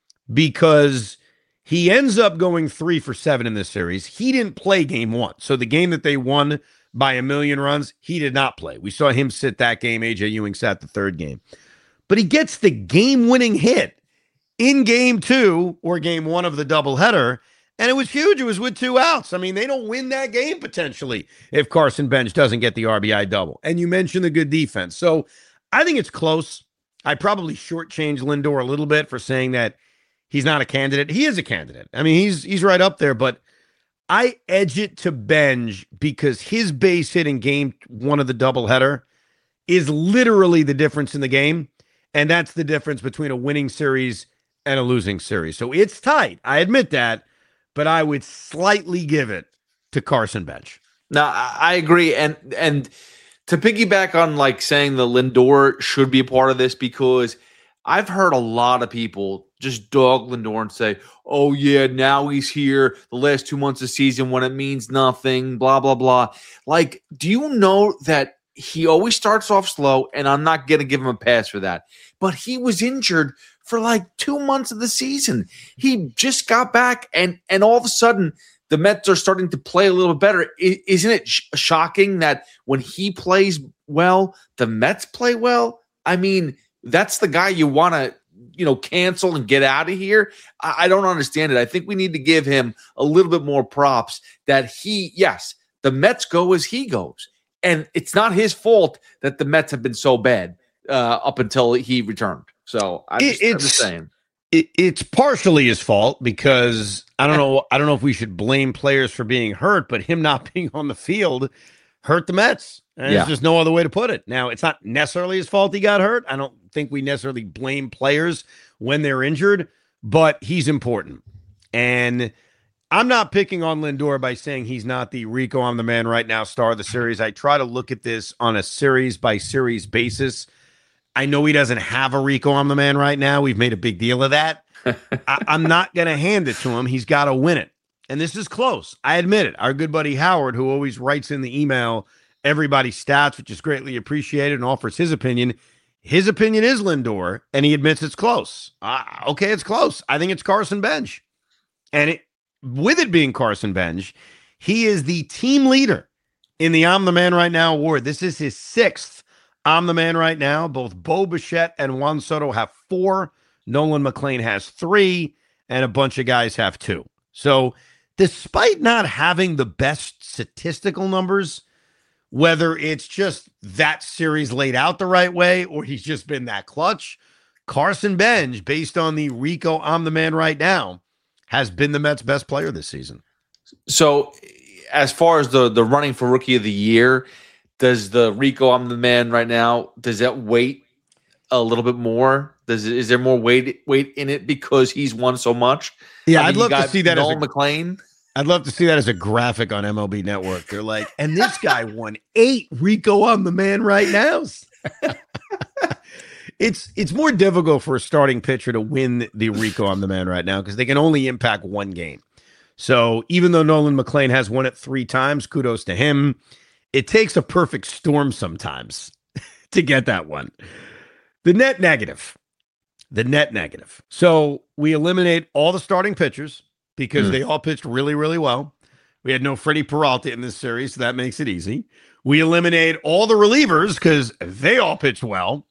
because he ends up going three for seven in this series. He didn't play game one. So the game that they won by a million runs, he did not play. We saw him sit that game. A J Ewing sat the third game. But he gets the game-winning hit in game two or game one of the doubleheader, and it was huge. It was with two outs. I mean, they don't win that game potentially if Carson Bench doesn't get the R B I double. And you mentioned the good defense. So I think it's close. I probably shortchanged Lindor a little bit for saying that he's not a candidate. He is a candidate. I mean, he's he's right up there, but I edge it to Bench because his base hit in game one of the doubleheader is literally the difference in the game. And that's the difference between a winning series and a losing series. So it's tight. I admit that, but I would slightly give it to Carson Bench. No, I agree. And and to piggyback on like saying the Lindor should be a part of this, because I've heard a lot of people just dog Lindor and say, oh yeah, now he's here the last two months of season when it means nothing, blah, blah, blah. Like, do you know that he always starts off slow, and I'm not going to give him a pass for that. But he was injured for like two months of the season. He just got back, and and all of a sudden, the Mets are starting to play a little bit better. I, isn't it sh- shocking that when he plays well, the Mets play well? I mean, that's the guy you want to, you know, cancel and get out of here. I, I don't understand it. I think we need to give him a little bit more props that he, yes, the Mets go as he goes. And it's not his fault that the Mets have been so bad uh, up until he returned. So I'm just, it's, I'm just saying. It, it's partially his fault because I don't know. I don't know if we should blame players for being hurt, but him not being on the field hurt the Mets. And Yeah. there's just no other way to put it. Now, it's not necessarily his fault he got hurt. I don't think we necessarily blame players when they're injured, but he's important. And I'm not picking on Lindor by saying he's not the Rico, I'm the man right now star of the series. I try to look at this on a series by series basis. I know he doesn't have a Rico, I'm the man right now. We've made a big deal of that. I, I'm not going to hand it to him. He's got to win it. And this is close. I admit it. Our good buddy Howard, who always writes in the email everybody's stats, which is greatly appreciated, and offers his opinion. His opinion is Lindor, and he admits it's close. Uh, okay, it's close. I think it's Carson Bench. And it, with it being Carson Bench, he is the team leader in the I'm the Man Right Now award. This is his sixth I'm the Man Right Now. Both Bo Bichette and Juan Soto have four. Nolan McLean has three, and a bunch of guys have two. So despite not having the best statistical numbers, whether it's just that series laid out the right way or he's just been that clutch, Carson Bench, based on the Rico I'm the Man Right Now, has been the Mets' best player this season. So as far as the, the running for Rookie of the Year, does the Rico I'm the Man Right Now, does that weight a little bit more? Does Is there more weight weight in it because he's won so much? Yeah, I mean, I'd love to see that Nolan as a McLean. I'd love to see that as a graphic on M L B Network. They're like, and this guy won eight Rico I'm the Man Right Nows. It's it's more difficult for a starting pitcher to win the Rico I'm the Man Right Now because they can only impact one game. So even though Nolan McLean has won it three times, kudos to him. It takes a perfect storm sometimes to get that one. The net negative. The net negative. So we eliminate all the starting pitchers because mm. they all pitched really, really well. We had no Freddie Peralta in this series, so that makes it easy. We eliminate all the relievers because they all pitched well.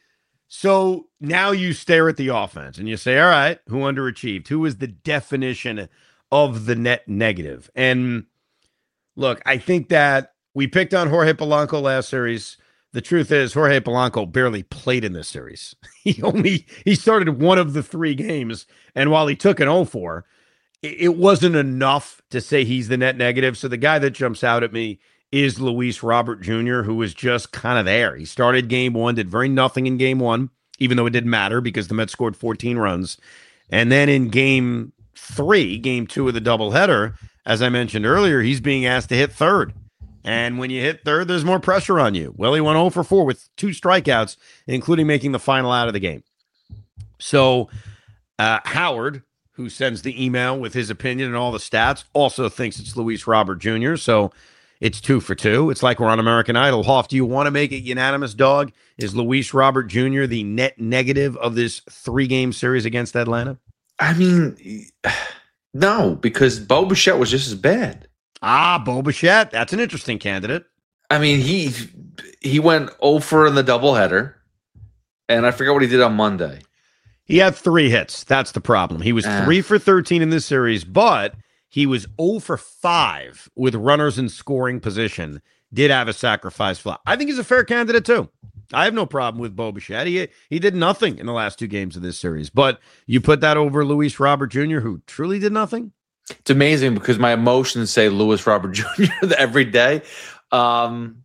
So now you stare at the offense and you say, all right, who underachieved? Who is the definition of the net negative? And look, I think that we picked on Jorge Polanco last series. The truth is Jorge Polanco barely played in this series. He only, he started one of the three games. And while he took an oh four, it wasn't enough to say he's the net negative. So the guy that jumps out at me is Luis Robert Junior, who was just kind of there. He started game one, did very nothing in game one, even though it didn't matter because the Mets scored fourteen runs. And then in game three, game two of the doubleheader, as I mentioned earlier, he's being asked to hit third. And when you hit third, there's more pressure on you. Well, he went oh for four with two strikeouts, including making the final out of the game. So uh, Howard, who sends the email with his opinion and all the stats, also thinks it's Luis Robert Junior So it's two for two. It's like we're on American Idol. Hoff, do you want to make it unanimous, dog? Is Luis Robert Junior the net negative of this three-game series against Atlanta? I mean, no, because Bo Bichette was just as bad. Ah, Bo Bichette. That's an interesting candidate. I mean, he he went oh for in the doubleheader, and I forget what he did on Monday. He had three hits. That's the problem. He was Uh. three for thirteen in this series, but he was oh for five with runners in scoring position. Did have a sacrifice fly. I think he's a fair candidate, too. I have no problem with Bo Bichette. He, he did nothing in the last two games of this series. But you put that over Luis Robert Junior, who truly did nothing? It's amazing because my emotions say Luis Robert Junior every day. Um,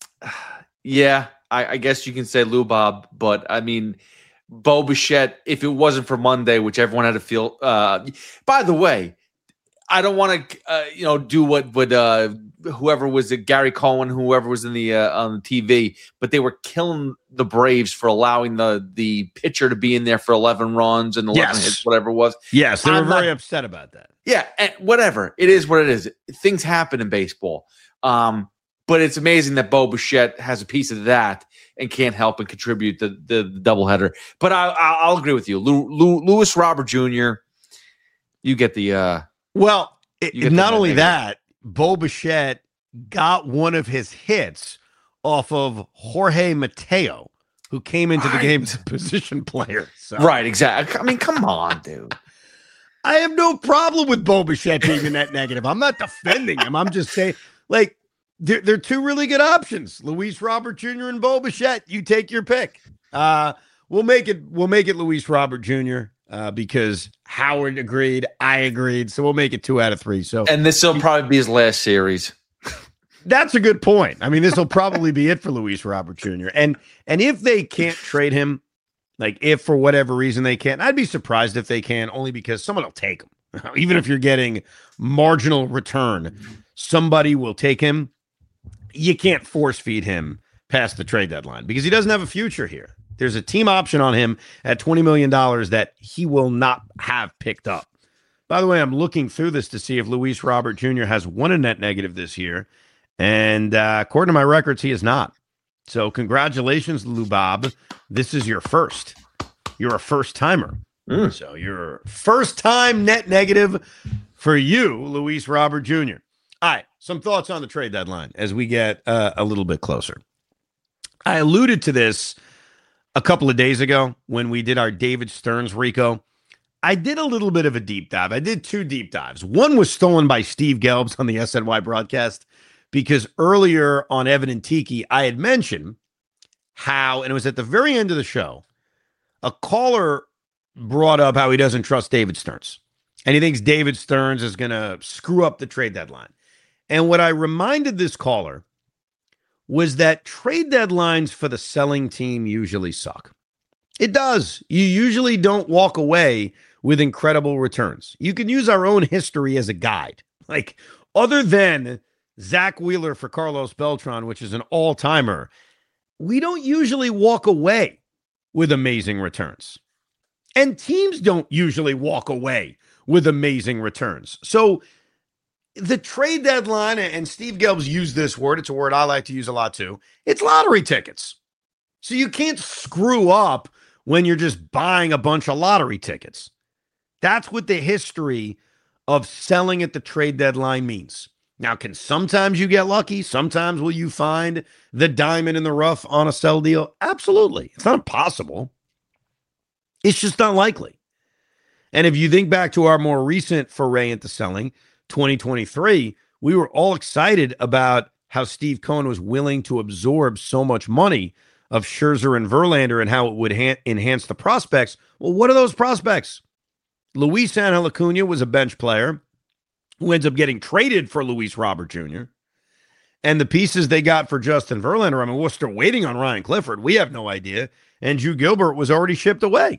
yeah, I, I guess you can say Lou Bob, but I mean, Bo Bichette, if it wasn't for Monday, which everyone had to feel. Uh, by the way, I don't want to, uh, you know, do what what uh, whoever was it, Gary Cohen, whoever was in the uh, on the T V, but they were killing the Braves for allowing the the pitcher to be in there for eleven runs and eleven Yes. hits, whatever it was. Yes, they were I'm very not- upset about that. Yeah, and whatever. It is what it is. Things happen in baseball. Um, but it's amazing that Bo Bichette has a piece of that and can't help and contribute the the, the doubleheader. But I, I, I'll agree with you. Lou, Lou, Luis Robert Junior, you get the uh, Well, it, You get the not net only negative. that, Bo Bichette got one of his hits off of Jorge Mateo, who came into the Right. game as a position player. So right. Exactly. I mean, come on, dude. I have no problem with Bo Bichette being the net negative. I'm not defending him. I'm just saying, like, they're, they're two really good options. Luis Robert Junior and Bo Bichette. You take your pick. Uh, we'll make it. We'll make it Luis Robert Junior uh, because Howard agreed, I agreed, so we'll make it two out of three. So, and this will probably be his last series. That's a good point. I mean, this will probably be it for Luis Robert Junior And and if they can't trade him, like if for whatever reason they can't, I'd be surprised if they can, only because someone will take him. Even if you're getting marginal return, somebody will take him. You can't force feed him past the trade deadline because he doesn't have a future here. There's a team option on him at twenty million dollars that he will not have picked up. By the way, I'm looking through this to see if Luis Robert Junior has won a net negative this year. And uh, according to my records, he is not. So congratulations, Lubob. This is your first. You're a first timer. Mm. So you're first time net negative for you, Luis Robert Junior All right, some thoughts on the trade deadline as we get uh, a little bit closer. I alluded to this a couple of days ago when we did our David Stearns Rico. I did a little bit of a deep dive. I did two deep dives. One was stolen by Steve Gelbs on the S N Y broadcast, because earlier on Evan and Tiki, I had mentioned how, and it was at the very end of the show, a caller brought up how he doesn't trust David Stearns. And he thinks David Stearns is going to screw up the trade deadline. And what I reminded this caller was that trade deadlines for the selling team usually suck. It does. You usually don't walk away with incredible returns. You can use our own history as a guide. Like, other than Zach Wheeler for Carlos Beltran, which is an all-timer, we don't usually walk away with amazing returns. And teams don't usually walk away with amazing returns. So the trade deadline, and Steve Gelbs used this word, it's a word I like to use a lot too, it's lottery tickets. So you can't screw up when you're just buying a bunch of lottery tickets. That's what the history of selling at the trade deadline means. Now, can sometimes you get lucky? Sometimes will you find the diamond in the rough on a sell deal? Absolutely. It's not impossible. It's just not likely. And if you think back to our more recent foray into selling, twenty twenty-three, we were all excited about how Steve Cohen was willing to absorb so much money of Scherzer and Verlander and how it would ha- enhance the prospects. Well, what are those prospects? Luis Angel Acuna was a bench player who ends up getting traded for Luis Robert Junior And the pieces they got for Justin Verlander, I mean, we're still waiting on Ryan Clifford. We have no idea. And Drew Gilbert was already shipped away.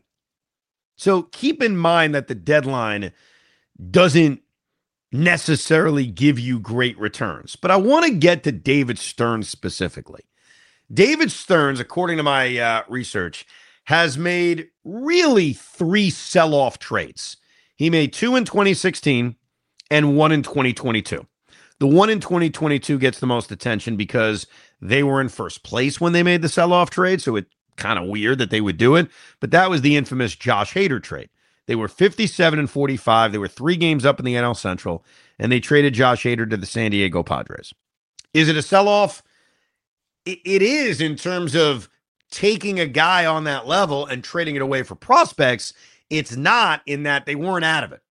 So keep in mind that the deadline doesn't necessarily give you great returns. But I want to get to David Stearns specifically. David Stearns, according to my uh, research, has made really three sell-off trades. He made two in twenty sixteen and one in twenty twenty-two. The one in twenty twenty-two gets the most attention because they were in first place when they made the sell-off trade, so it's kind of weird that they would do it. But that was the infamous Josh Hader trade. They were fifty-seven and forty-five. They were three games up in the N L Central, and they traded Josh Hader to the San Diego Padres. Is it a sell-off? It, it is, in terms of taking a guy on that level and trading it away for prospects. It's not, in that they weren't out of it.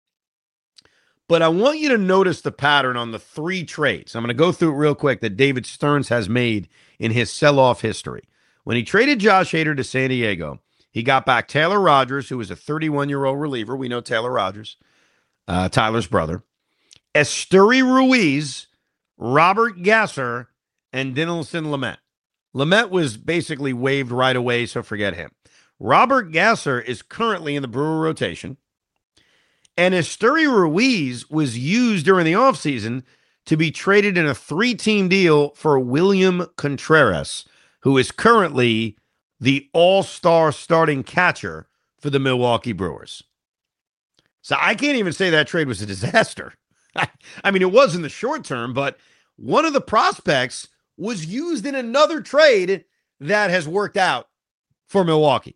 But I want you to notice the pattern on the three trades. I'm going to go through it real quick that David Stearns has made in his sell-off history. When he traded Josh Hader to San Diego, he got back Taylor Rogers, who was a thirty-one-year-old reliever. We know Taylor Rogers, uh, Tyler's brother. Esteury Ruiz, Robert Gasser, and Dinelson Lamet. Lamet was basically waived right away, so forget him. Robert Gasser is currently in the Brewer rotation. And Esteury Ruiz was used during the offseason to be traded in a three-team deal for William Contreras, who is currently the all-star starting catcher for the Milwaukee Brewers. So I can't even say that trade was a disaster. I mean, it was in the short term, but one of the prospects was used in another trade that has worked out for Milwaukee.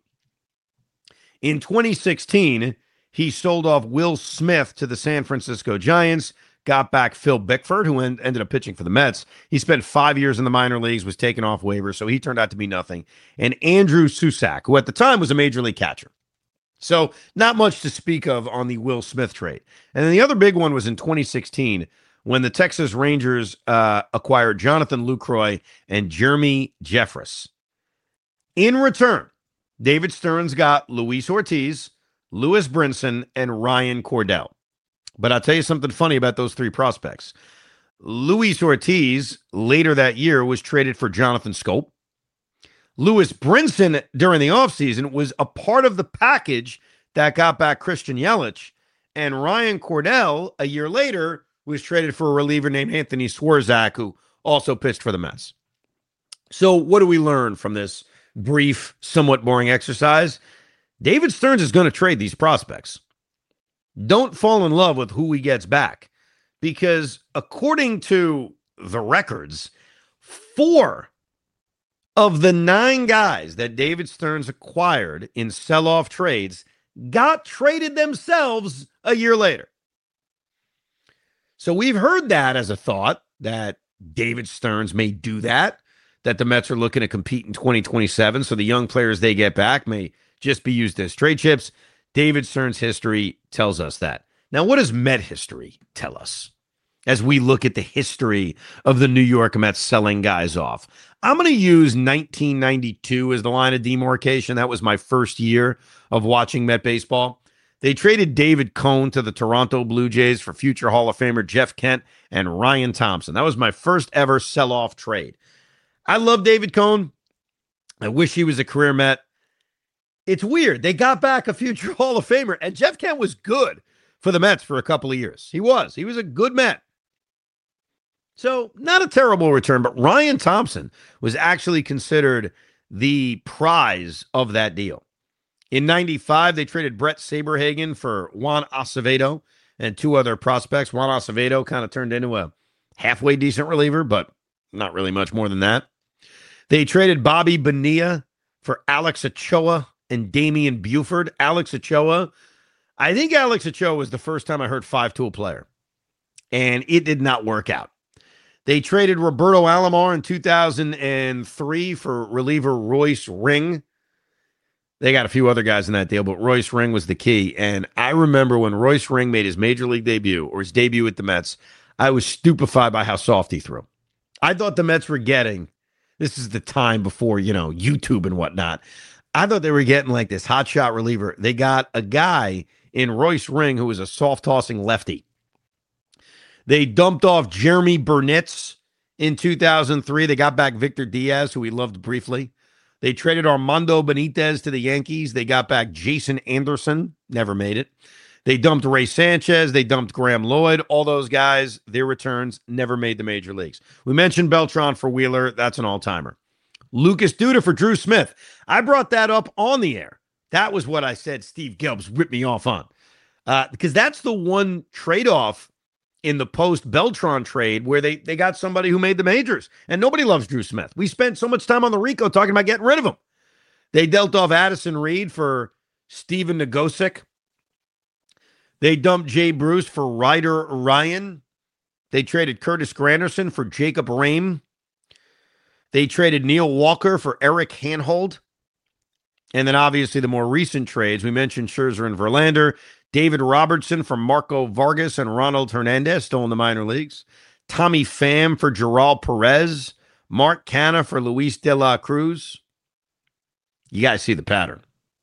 In twenty sixteen, he sold off Will Smith to the San Francisco Giants, got back Phil Bickford, who en- ended up pitching for the Mets. He spent five years in the minor leagues, was taken off waivers, so he turned out to be nothing. And Andrew Susac, who at the time was a major league catcher. So not much to speak of on the Will Smith trade. And then the other big one was in twenty sixteen when the Texas Rangers uh, acquired Jonathan Lucroy and Jeremy Jeffress. In return, David Stearns got Luis Ortiz, Lewis Brinson, and Ryan Cordell. But I'll tell you something funny about those three prospects. Luis Ortiz, later that year, was traded for Jonathan Scope. Lewis Brinson, during the offseason, was a part of the package that got back Christian Yelich. And Ryan Cordell, a year later, was traded for a reliever named Anthony Swarzak, who also pitched for the Mets. So what do we learn from this brief, somewhat boring exercise? David Stearns is going to trade these prospects. Don't fall in love with who he gets back, because according to the records, four of the nine guys that David Stearns acquired in sell-off trades got traded themselves a year later. So we've heard that as a thought that David Stearns may do that, that the Mets are looking to compete in twenty twenty-seven, so the young players they get back may just be used as trade chips. David Stearns' history tells us that. Now, what does Met history tell us as we look at the history of the New York Mets selling guys off? I'm going to use nineteen ninety-two as the line of demarcation. That was my first year of watching Met baseball. They traded David Cone to the Toronto Blue Jays for future Hall of Famer Jeff Kent and Ryan Thompson. That was my first ever sell-off trade. I love David Cone. I wish he was a career Met. It's weird. They got back a future Hall of Famer, and Jeff Kent was good for the Mets for a couple of years. He was. He was a good Met. So not a terrible return, but Ryan Thompson was actually considered the prize of that deal. In ninety-five, they traded Brett Saberhagen for Juan Acevedo and two other prospects. Juan Acevedo kind of turned into a halfway decent reliever, but not really much more than that. They traded Bobby Bonilla for Alex Ochoa and Damian Buford. Alex Ochoa, I think Alex Ochoa was the first time I heard five-tool player, and it did not work out. They traded Roberto Alomar in two thousand three for reliever Royce Ring. They got a few other guys in that deal, but Royce Ring was the key. And I remember when Royce Ring made his major league debut, or his debut at the Mets, I was stupefied by how soft he threw. I thought the Mets were getting, this is the time before, you know, YouTube and whatnot. I thought they were getting like this hotshot reliever. They got a guy in Royce Ring who was a soft-tossing lefty. They dumped off Jeremy Burnitz in two thousand three. They got back Victor Diaz, who we loved briefly. They traded Armando Benitez to the Yankees. They got back Jason Anderson. Never made it. They dumped Ray Sanchez. They dumped Graham Lloyd. All those guys, their returns never made the major leagues. We mentioned Beltran for Wheeler. That's an all-timer. Lucas Duda for Drew Smith. I brought that up on the air. That was what I said Steve Gelbs ripped me off on. Uh, because that's the one trade-off in the post-Beltran trade where they, they got somebody who made the majors. And nobody loves Drew Smith. We spent so much time on the Rico talking about getting rid of him. They dealt off Addison Reed for Steven Nagosic. They dumped Jay Bruce for Ryder Ryan. They traded Curtis Granderson for Jacob Rame. They traded Neil Walker for Eric Hanhold. And then obviously the more recent trades, we mentioned Scherzer and Verlander, David Robertson for Marco Vargas and Ronald Hernandez, still in the minor leagues, Tommy Pham for Gerald Perez, Mark Canha for Luis de la Cruz. You guys see the pattern.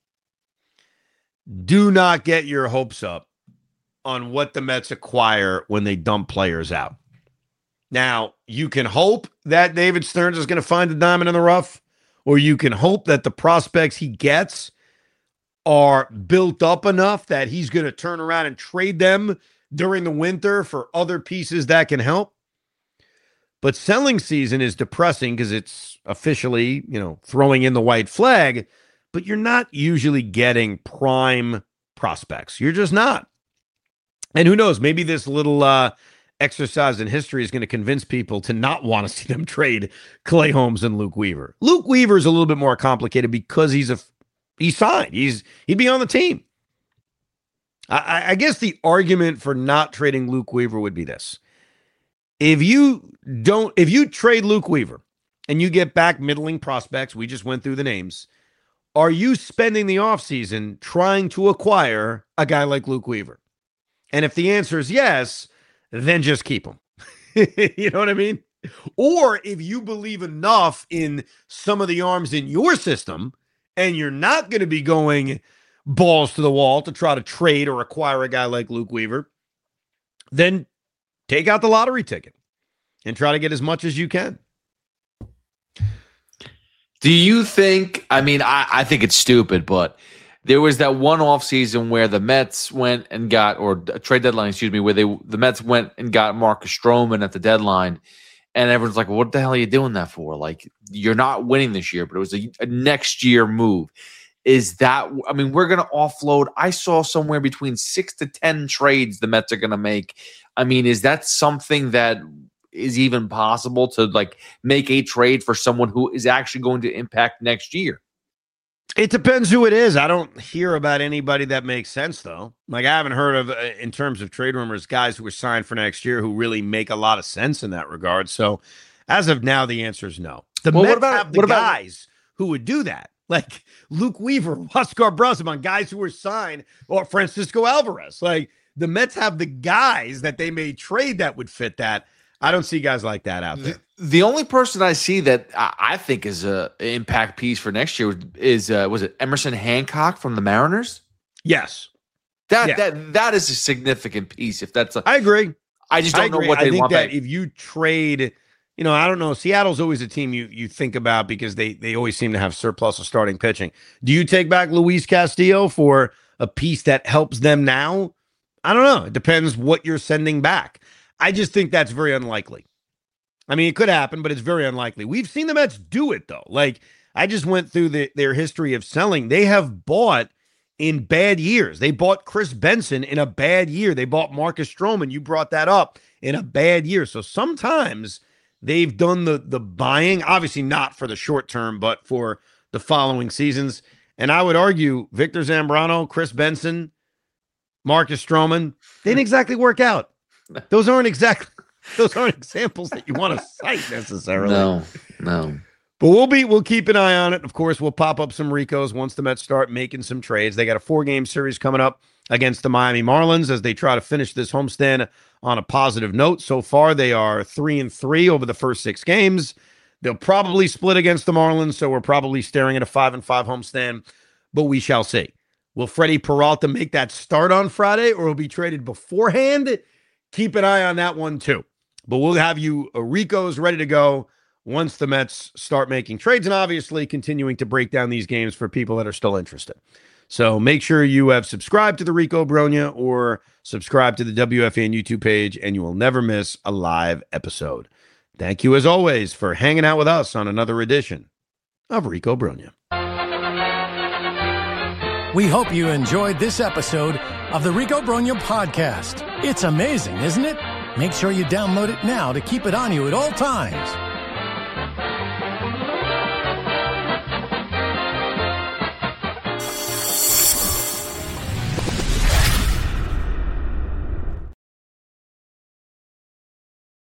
Do not get your hopes up on what the Mets acquire when they dump players out. Now, you can hope that David Stearns is going to find a diamond in the rough, or you can hope that the prospects he gets are built up enough that he's going to turn around and trade them during the winter for other pieces that can help. But selling season is depressing because it's officially, you know, throwing in the white flag, but you're not usually getting prime prospects. You're just not. And who knows, maybe this little uh, exercise in history is going to convince people to not want to see them trade Clay Holmes and Luke Weaver. Luke Weaver is a little bit more complicated because he's a he's signed. He's he'd be on the team. I, I guess the argument for not trading Luke Weaver would be this: if you don't, if you trade Luke Weaver and you get back middling prospects, we just went through the names. Are you spending the offseason trying to acquire a guy like Luke Weaver? And if the answer is yes, then just keep him. You know what I mean? Or if you believe enough in some of the arms in your system and you're not going to be going balls to the wall to try to trade or acquire a guy like Luke Weaver, then take out the lottery ticket and try to get as much as you can. Do you think, I mean, I, I think it's stupid, but there was that one offseason where the Mets went and got, or a trade deadline, excuse me, where they the Mets went and got Marcus Stroman at the deadline, and everyone's like, what the hell are you doing that for? Like, you're not winning this year, but it was a, a next year move. Is that, I mean, we're going to offload, I saw somewhere between six to ten trades the Mets are going to make. I mean, is that something that is even possible to like make a trade for someone who is actually going to impact next year? It depends who it is. I don't hear about anybody that makes sense, though. Like, I haven't heard of, uh, in terms of trade rumors, guys who are signed for next year who really make a lot of sense in that regard. So, as of now, the answer is no. The well, Mets what about, have the what about, guys who would do that, like Luke Weaver, Oscar Braziman, guys who were signed, or Francisco Alvarez. Like, the Mets have the guys that they may trade that would fit that. I don't see guys like that out there. The, the only person I see that I, I think is a impact piece for next year is uh, was it Emerson Hancock from the Mariners? Yes, that yeah. that that is a significant piece. If that's, a, I agree. I just don't I know what I they think want that back. If you trade, you know, I don't know. Seattle's always a team you you think about because they they always seem to have surplus of starting pitching. Do you take back Luis Castillo for a piece that helps them now? I don't know. It depends what you're sending back. I just think that's very unlikely. I mean, it could happen, but it's very unlikely. We've seen the Mets do it, though. Like, I just went through the, their history of selling. They have bought in bad years. They bought Chris Benson in a bad year. They bought Marcus Stroman. You brought that up in a bad year. So sometimes they've done the, the buying, obviously not for the short term, but for the following seasons. And I would argue Victor Zambrano, Chris Benson, Marcus Stroman, they didn't exactly work out. Those aren't exactly those aren't examples that you want to cite necessarily. No, no. But we'll be we'll keep an eye on it. Of course, we'll pop up some Ricos once the Mets start making some trades. They got a four-game series coming up against the Miami Marlins as they try to finish this homestand on a positive note. So far, they are three and three over the first six games. They'll probably split against the Marlins, so we're probably staring at a five and five homestand. But we shall see. Will Freddie Peralta make that start on Friday, or will be traded beforehand? Keep an eye on that one, too. But we'll have you uh, Ricos ready to go once the Mets start making trades and obviously continuing to break down these games for people that are still interested. So make sure you have subscribed to the Rico Bronya or subscribe to the W F A N YouTube page, and you will never miss a live episode. Thank you, as always, for hanging out with us on another edition of Rico Bronya. We hope you enjoyed this episode of the Rico Bronya podcast. It's amazing, isn't it? Make sure you download it now to keep it on you at all times.